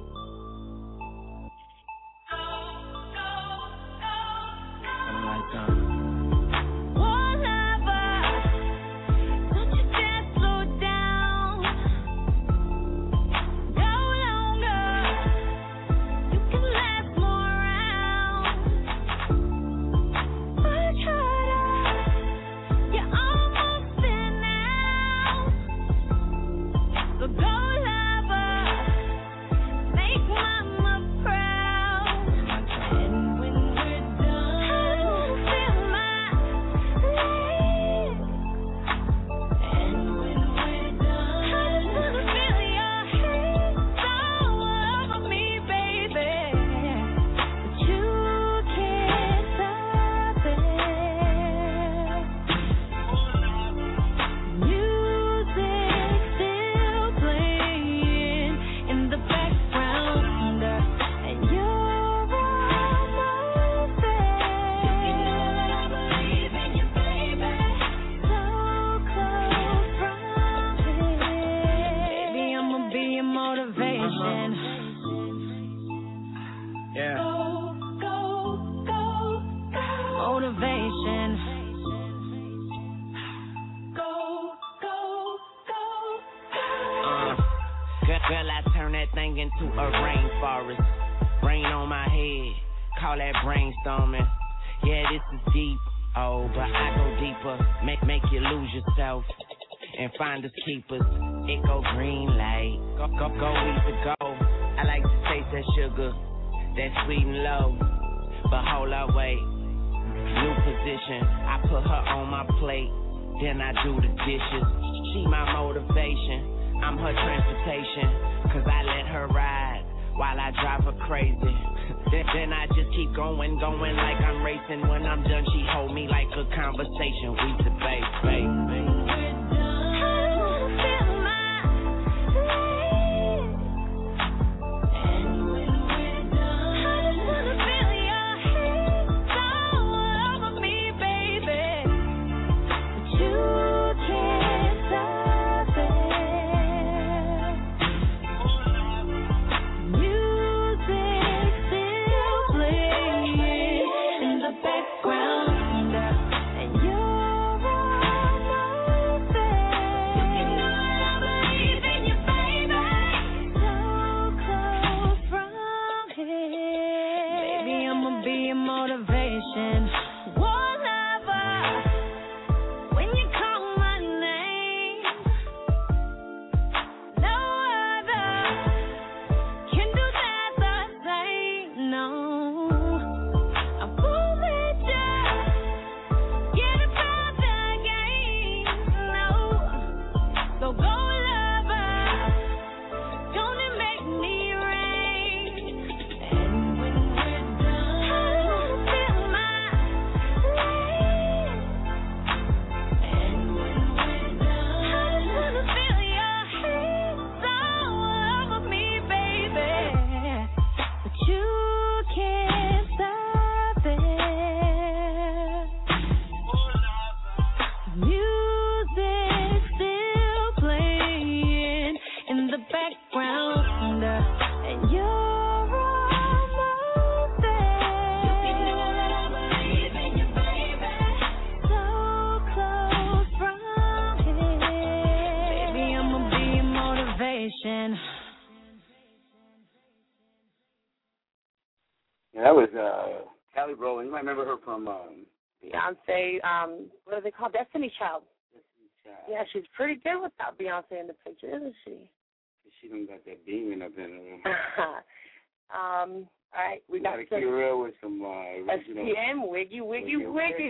Girl, I turn that thing into a rainforest. Rain on my head, call that brainstorming. Yeah, this is deep, oh, but I go deeper. Make you lose yourself and find us keepers. It go green light, go easy go. I like to taste that sugar, that sweet and low. But hold up, wait, new position. I put her on my plate, then I do the dishes. She my motivation. I'm her transportation, cause I let her ride while I drive her crazy. Then I just keep going like I'm racing. When I'm done, she hold me like a conversation. We debate, babe. Invasion. Yeah, that was Kelly Rowland. You might remember her from Beyonce. What do they call Destiny Child? Yeah, she's pretty good without Beyonce in the picture, isn't she? She done got that beaming up in her. All right, we got Akira with some original. SPM, Wiggy, Wiggy, Wiggy.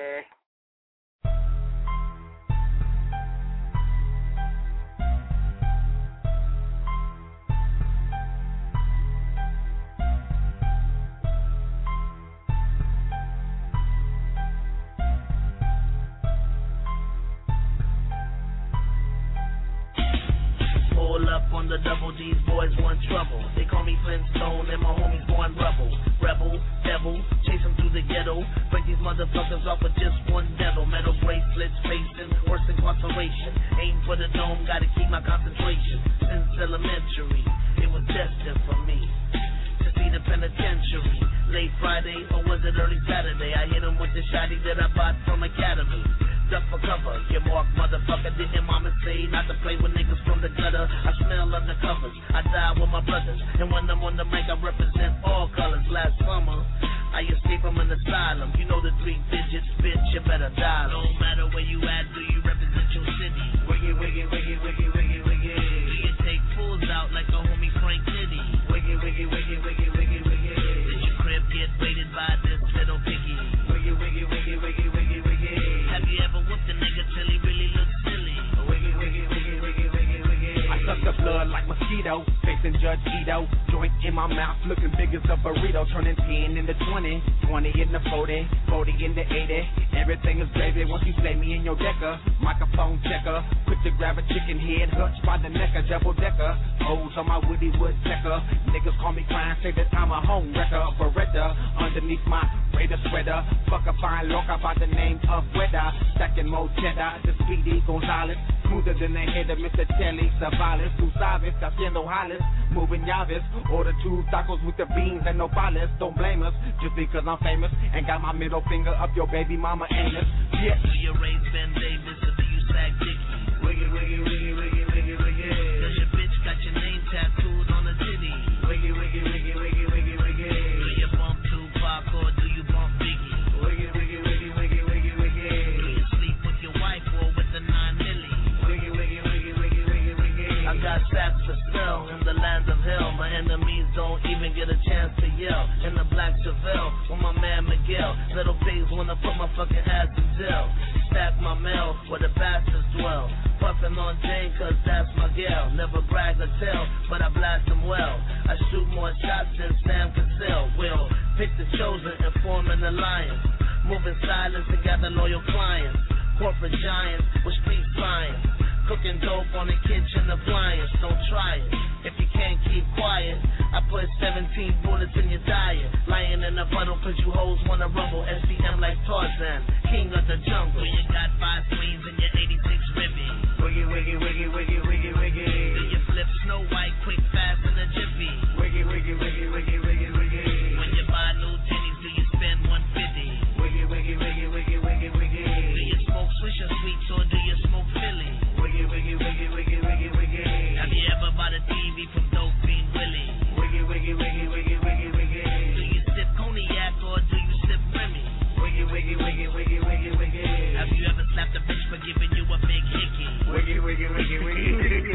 Pull up on the double D's, boys want trouble. They call me Flintstone and my homies born rebel. Rebel, devil, chase them through the ghetto. Break these motherfuckers off with just one devil. Metal bracelets, facing worse incarceration. Aim for the dome, gotta keep my concentration. Since elementary, it was destined for me to see the penitentiary. Late Friday, or was it early Saturday? I hit him with the shotty that I bought from Academy. Duck for cover, get marked, motherfucker. Didn't mama say not to play with niggas from the gutter? I smell undercovers, I die with my brothers. And when I'm on the mic, I represent all colors. Last summer, I escaped from an asylum. You know the 3 digits, bitch, you better dial. No matter where you at, do you represent your city? Wiggy, wiggy, wiggy, wiggy, wiggy, wiggy. Do you take fools out like a homie Frank Nitty? Wiggy, wiggy, wiggy, wiggy, wiggy, wiggy. Did your crib get raided by this little piggy? Wiggy, wiggy, wiggy, wiggy, wiggy, wiggy. Have you ever whooped a nigga till he really looks silly? Wiggy, wiggy, wiggy, wiggy, wiggy, wiggy. I suck the blood like mosquito, facing Judge Ito. Joint in my mouth, looking big as a burrito. Turning 10 into 20, 20 in the 40, 40 in the 80. Everything is gravy once you play me in your decker. Microphone checker, quick to grab a chicken head, hutch by the neck, a double decker. Hoes on my woody woodpecker. Niggas call me crying, say that I'm a home wrecker. A Beretta underneath my Raider sweater. Fuck a fine loca by the name of Weather. Stacking more cheddar, the Speedy Gonzales. Smoother than the head of Mr. Telly Savalas. Tú sabes, haciendo jales, moving llaves. Order 2 tacos with the beans and no pales. Don't blame us, just because I'm famous and got my middle finger up your baby mama anus. Yeah. Do you raise Ben Davis or do you sack Dickie? Wiggy, wiggy, wiggy, wiggy, wiggy, wiggy. Does your bitch got your name tattooed on the titty? Wiggy, wiggy, wiggy, wiggy, wiggy, wiggy. Do you bump Tupac or do you bump Biggie? Wiggy, wiggy, wiggy, wiggy, wiggy, wiggy. Do you sleep with your wife or with the 9 milli? Wiggy, wiggy, wiggy, wiggy, wiggy, wiggy. I got sacks for sale in the land of hell. My enemies don't even get a chance to yell. In the black Chevelle with my man Miguel. Little pigs wanna put my fucking ass in jail. Stack my mail where the bastards dwell. Puffin' on Jane cause that's my gal. Never brag or tell, but I blast them well. I shoot more shots than Sam Cassell. Will pick the chosen and form an alliance. Moving silence to gather loyal clients. Corporate giants with street science. Cooking dope on the kitchen appliance. Don't try it if you can't keep quiet. I put 17 bullets in your diet. Lying in a puddle cause you hoes wanna rumble. SPM like Tarzan, king of the jungle. You got 5 queens in your 86 Ribby. Wiggy, wiggy, wiggy, wiggy, wiggy, wiggy. Do you flip Snow White quick, fast, in a jiffy? Wiggy, wiggy, wiggy, wiggy, wiggy, wiggy. When you buy new titties, do you spend 150? Wiggy, wiggy, wiggy, wiggy, wiggy, wiggy. Do you smoke Swisher Sweets or do you smoke Philly? Wiggy, wiggy, wiggy, wiggy, wiggy, wiggy. Have you ever bought a TV from Dope Fiend Willie? Wiggy, wiggy, wiggy, wiggy, wiggy, wiggy. Do you sip cognac or do you sip Remy? Wiggy, wiggy, wiggy, wiggy, wiggy, wiggy. Have you ever slapped a bitch for giving you a big hickey? Wiggy, wiggy, wiggy, wiggy.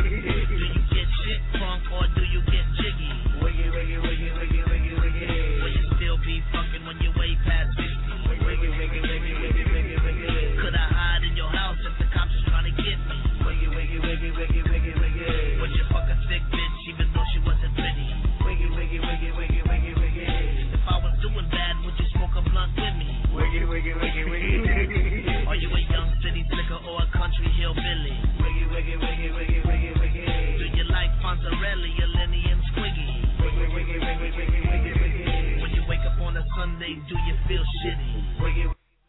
Do you get shit crunk or do you get jiggy? Wiggy, wiggy, wiggy, wiggy, wiggy, wiggy. Will you still be fucking when you way past 50? Wiggy, wiggy, wiggy, wiggy, wiggy, wiggy. Could I hide in your house if the cops was trying to get me? Wiggy, wiggy, wiggy, wiggy, wiggy, wiggy. Would you fuck a thick bitch even though she wasn't pretty? Wiggy, wiggy, wiggy, wiggy, wiggy, wiggy. If I was doing bad, would you smoke a blunt with me? Wiggy, wiggy, wiggy, wiggy. Are you a young city slicker or a country hillbilly? Wiggy, wiggy, wiggy, wiggy, wiggy, wiggy. Do you like Fonzarelli or Lenny and Squiggy? Wiggy, wiggy, wiggy, wiggy, wiggy, wiggy. When you wake up on a Sunday, do you feel shitty? Wiggy.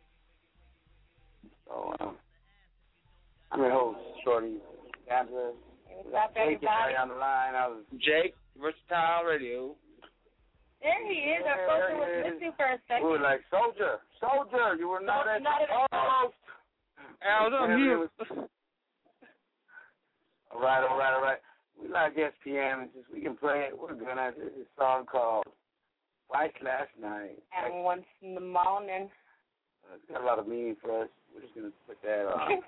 So, I'm your host, Shorty Gambler. What's up, everybody? Right on the line. I was Jake, Versatile Radio. There he is. I thought you was missing for a second. We were like, Soldier, you were not at host. I was on mute. All right. like SPM. It's just we can play it. We're gonna do this song called Twice Last Night. And once in the morning. It's got a lot of meaning for us. We're just gonna put that on.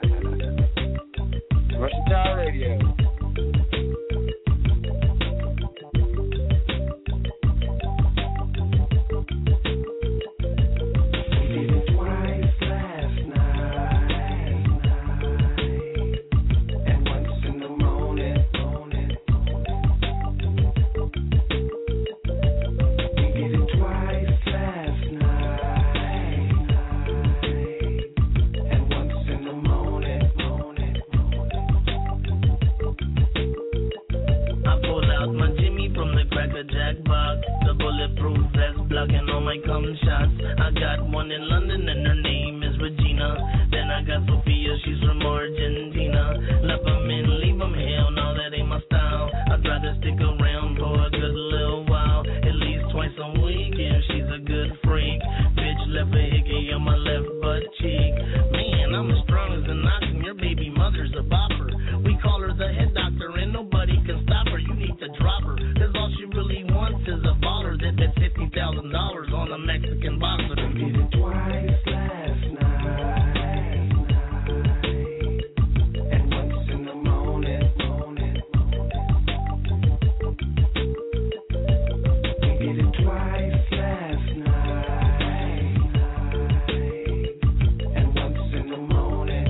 Versatile Radio. Jackbox, the bulletproof vest blocking all my cum shots. I got one in London and her name is Regina. Then I got Sophia, she's from Argentina. Left 'em and leave 'em, hell no, that ain't my style. I'd rather stick around for a good little while, at least twice a week if she's a good freak. Bitch left a hickey on my left butt cheek. Man, I'm as strong as an ox and your baby mother's a bopper. We call her the head doctor and nobody can stop her. You need to drop her, cause all she really wants is a baller that bet $50,000 on a Mexican boxer. Did it twice last night, and once in the morning. We did it twice last night, and once in the morning.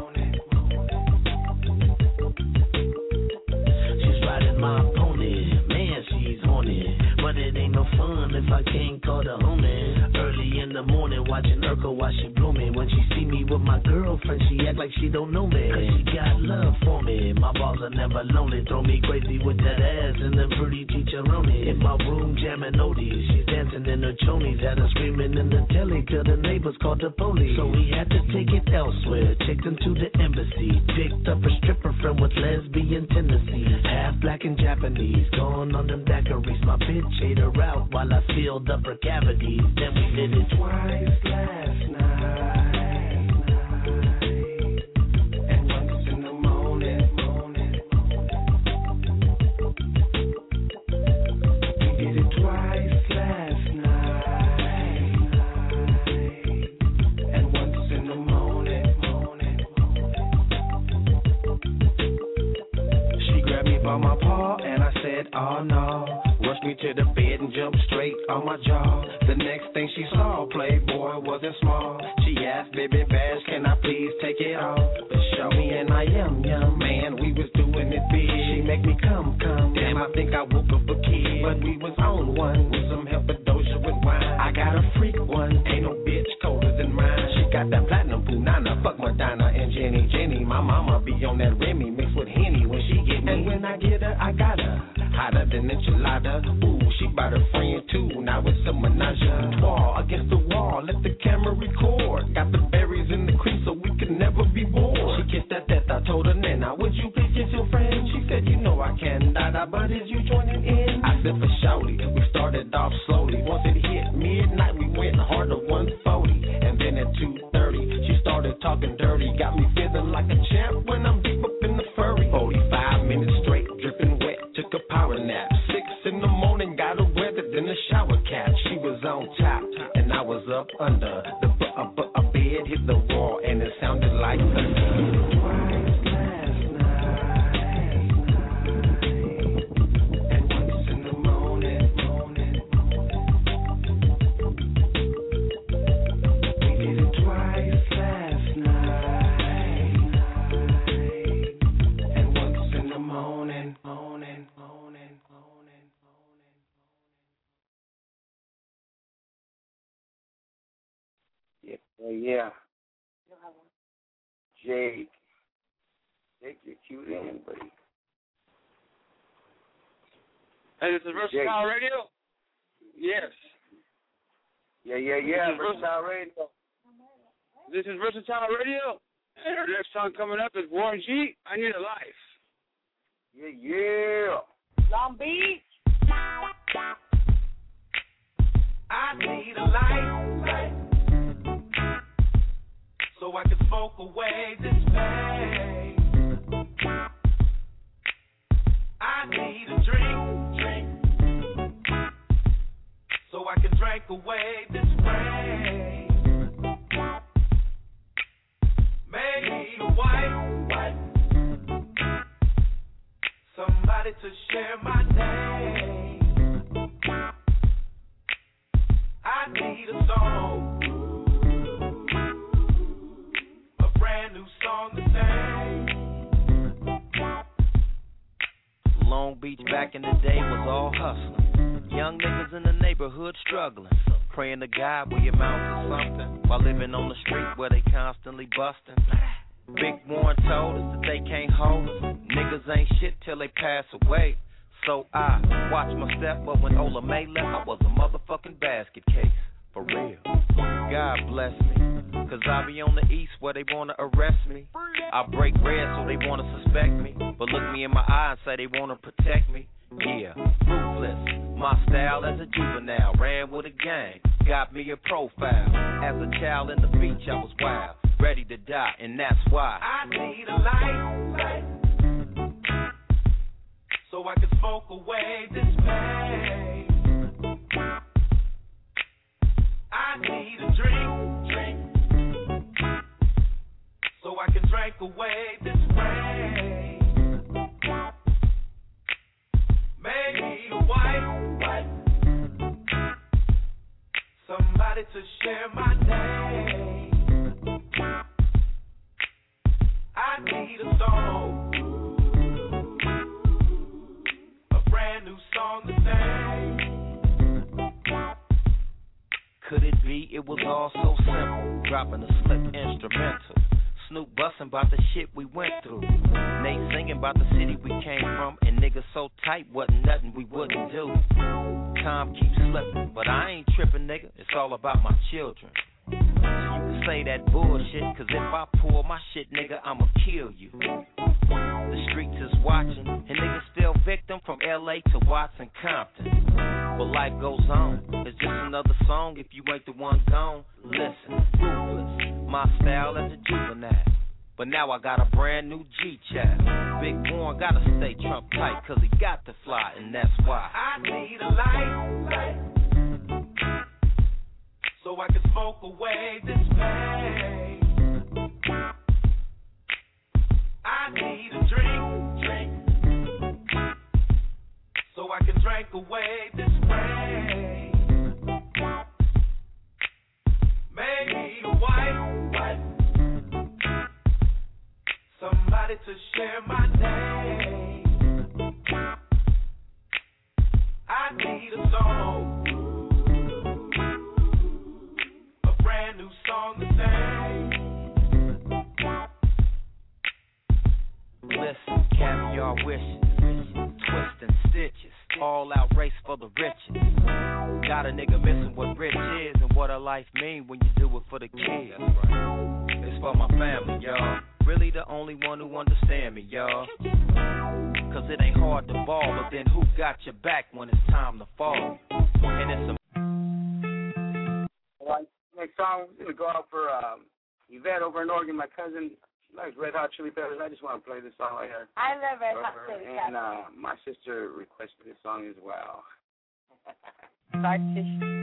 She's riding my pony, man, she's horny. But it ain't no fun if I can't call the homie. Early in the morning, watching Urkel while she blooming. When she see me with my girlfriend, she act like she don't know me. Cause she got love for me. My balls are never lonely. Throw me crazy with that ass and the pretty teacher on me. In my room jamming oldies, she's dancing in her chonies. Had her screaming in the telly till the neighbors called the police. So we had to take it elsewhere. Checked into the embassy. Picked up a stripper friend with lesbian tendencies. Half black and Japanese. Gone on them daiquiris. My bitch ate her out while I filled up her cavities. Then we did it twice last night, and once in the morning. We did it twice last night, and once in the morning. She grabbed me by my paw and I said, oh no. Rushed me to the bed and jumped straight on my jaw. The next thing she saw, Playboy wasn't small. She asked, baby Bash, can I please take it off? But show me and I am young man, we was doing it big. She make me come. Damn, I think I woke up a kid. But we was on one with some help with Doja with wine. I got a freak one, ain't no bitch colder than mine. She got that platinum punana, fuck Madonna and Jenny. My mama be on that Remy mixed with Henny when she get me. And when I get her, I got her. Hotter than enchilada. Ooh, she brought her friend too. Now it's a menage a trois against the wall. Let the camera record. Got the berries in the cream so we can never be bored. She kissed that death. I told her, Nana, would you please kiss your friend? She said, you know I can. Dada, but is you joining in? I said for shorty. We started off slowly. Once it hit midnight, we went hard to 140. And then at 2:30, she started talking dirty. Got me feeling like a champ when I'm deep up in the furry. 45 minutes straight, dripping wet. Took a power nap. 6 in the morning, got her wetter than a shower cap. She was on top, and I was up under. A bed hit the wall, and it sounded like thunder. Yeah. Jake, you're cute in, buddy. Hey, this is Versatile Radio? Yes. Yeah, Versatile Radio. This is Versatile Radio. And our next song coming up is Warren G, I Need a Life. Yeah. Long Beach. I need a life. So I can smoke away this pain. away this rain. Make me a wife, somebody to share my name. I need a song, a brand new song to sing. Long Beach back in the day was all hustling. Young niggas in the neighborhood struggling. Praying to God we amount to something while living on the street where they constantly busting. Big Warren told us that they can't hold us. Niggas ain't shit till they pass away. So I watch my step, but when Ola May left, I was a motherfucking basket case. For real. God bless me. Cause I be on the east where they wanna arrest me. I break bread so they wanna suspect me. But look me in my eye and say they wanna protect me. Yeah, ruthless. My style as a juvenile. Ran with a gang. Got me a profile. As a child in the beach, I was wild. Ready to die, and that's why I need a light, so I can smoke away this pain. I need a drink, so I can drink away this rain. Make me a wife, somebody to share my name. I need a song, a brand new song to sing. Could it be it was all so simple? Dropping a slick instrumental. Snoop bustin' about the shit we went through. Nate singing about the city we came from. And niggas so tight, wasn't nothing we wouldn't do. Time keeps slipping, but I ain't tripping, nigga. It's all about my children. So you can say that bullshit, cause if I pull my shit, nigga, I'ma kill you. The streets is watching, and niggas still victim from LA to Watson, Compton. But life goes on, it's just another song if you ain't the one gone. Listen, ruthless, my style as a juvenile. But now I got a brand new G-Child. Big Warren gotta stay Trump tight, cause he got to fly, and that's why I need a light, so I can smoke away this pain. I need a drink, so I can drink away this rain. Make me a wife, somebody to share my name. I need a song, brand new song to sing. Listen, caviar wishes, twisting stitches, all out race for the riches. Got a nigga missing what rich is and what a life mean when you do it for the kids. It's for my family, y'all. Really the only one who understand me, y'all. Cause it ain't hard to ball, but then who got your back when it's time to fall? And it's a next song, I'm going to go out for Yvette over in Oregon, my cousin. She likes Red Hot Chili Peppers. I just want to play this song right here. I love Red Hot Chili Peppers. And my sister requested this song as well. Scar tissue.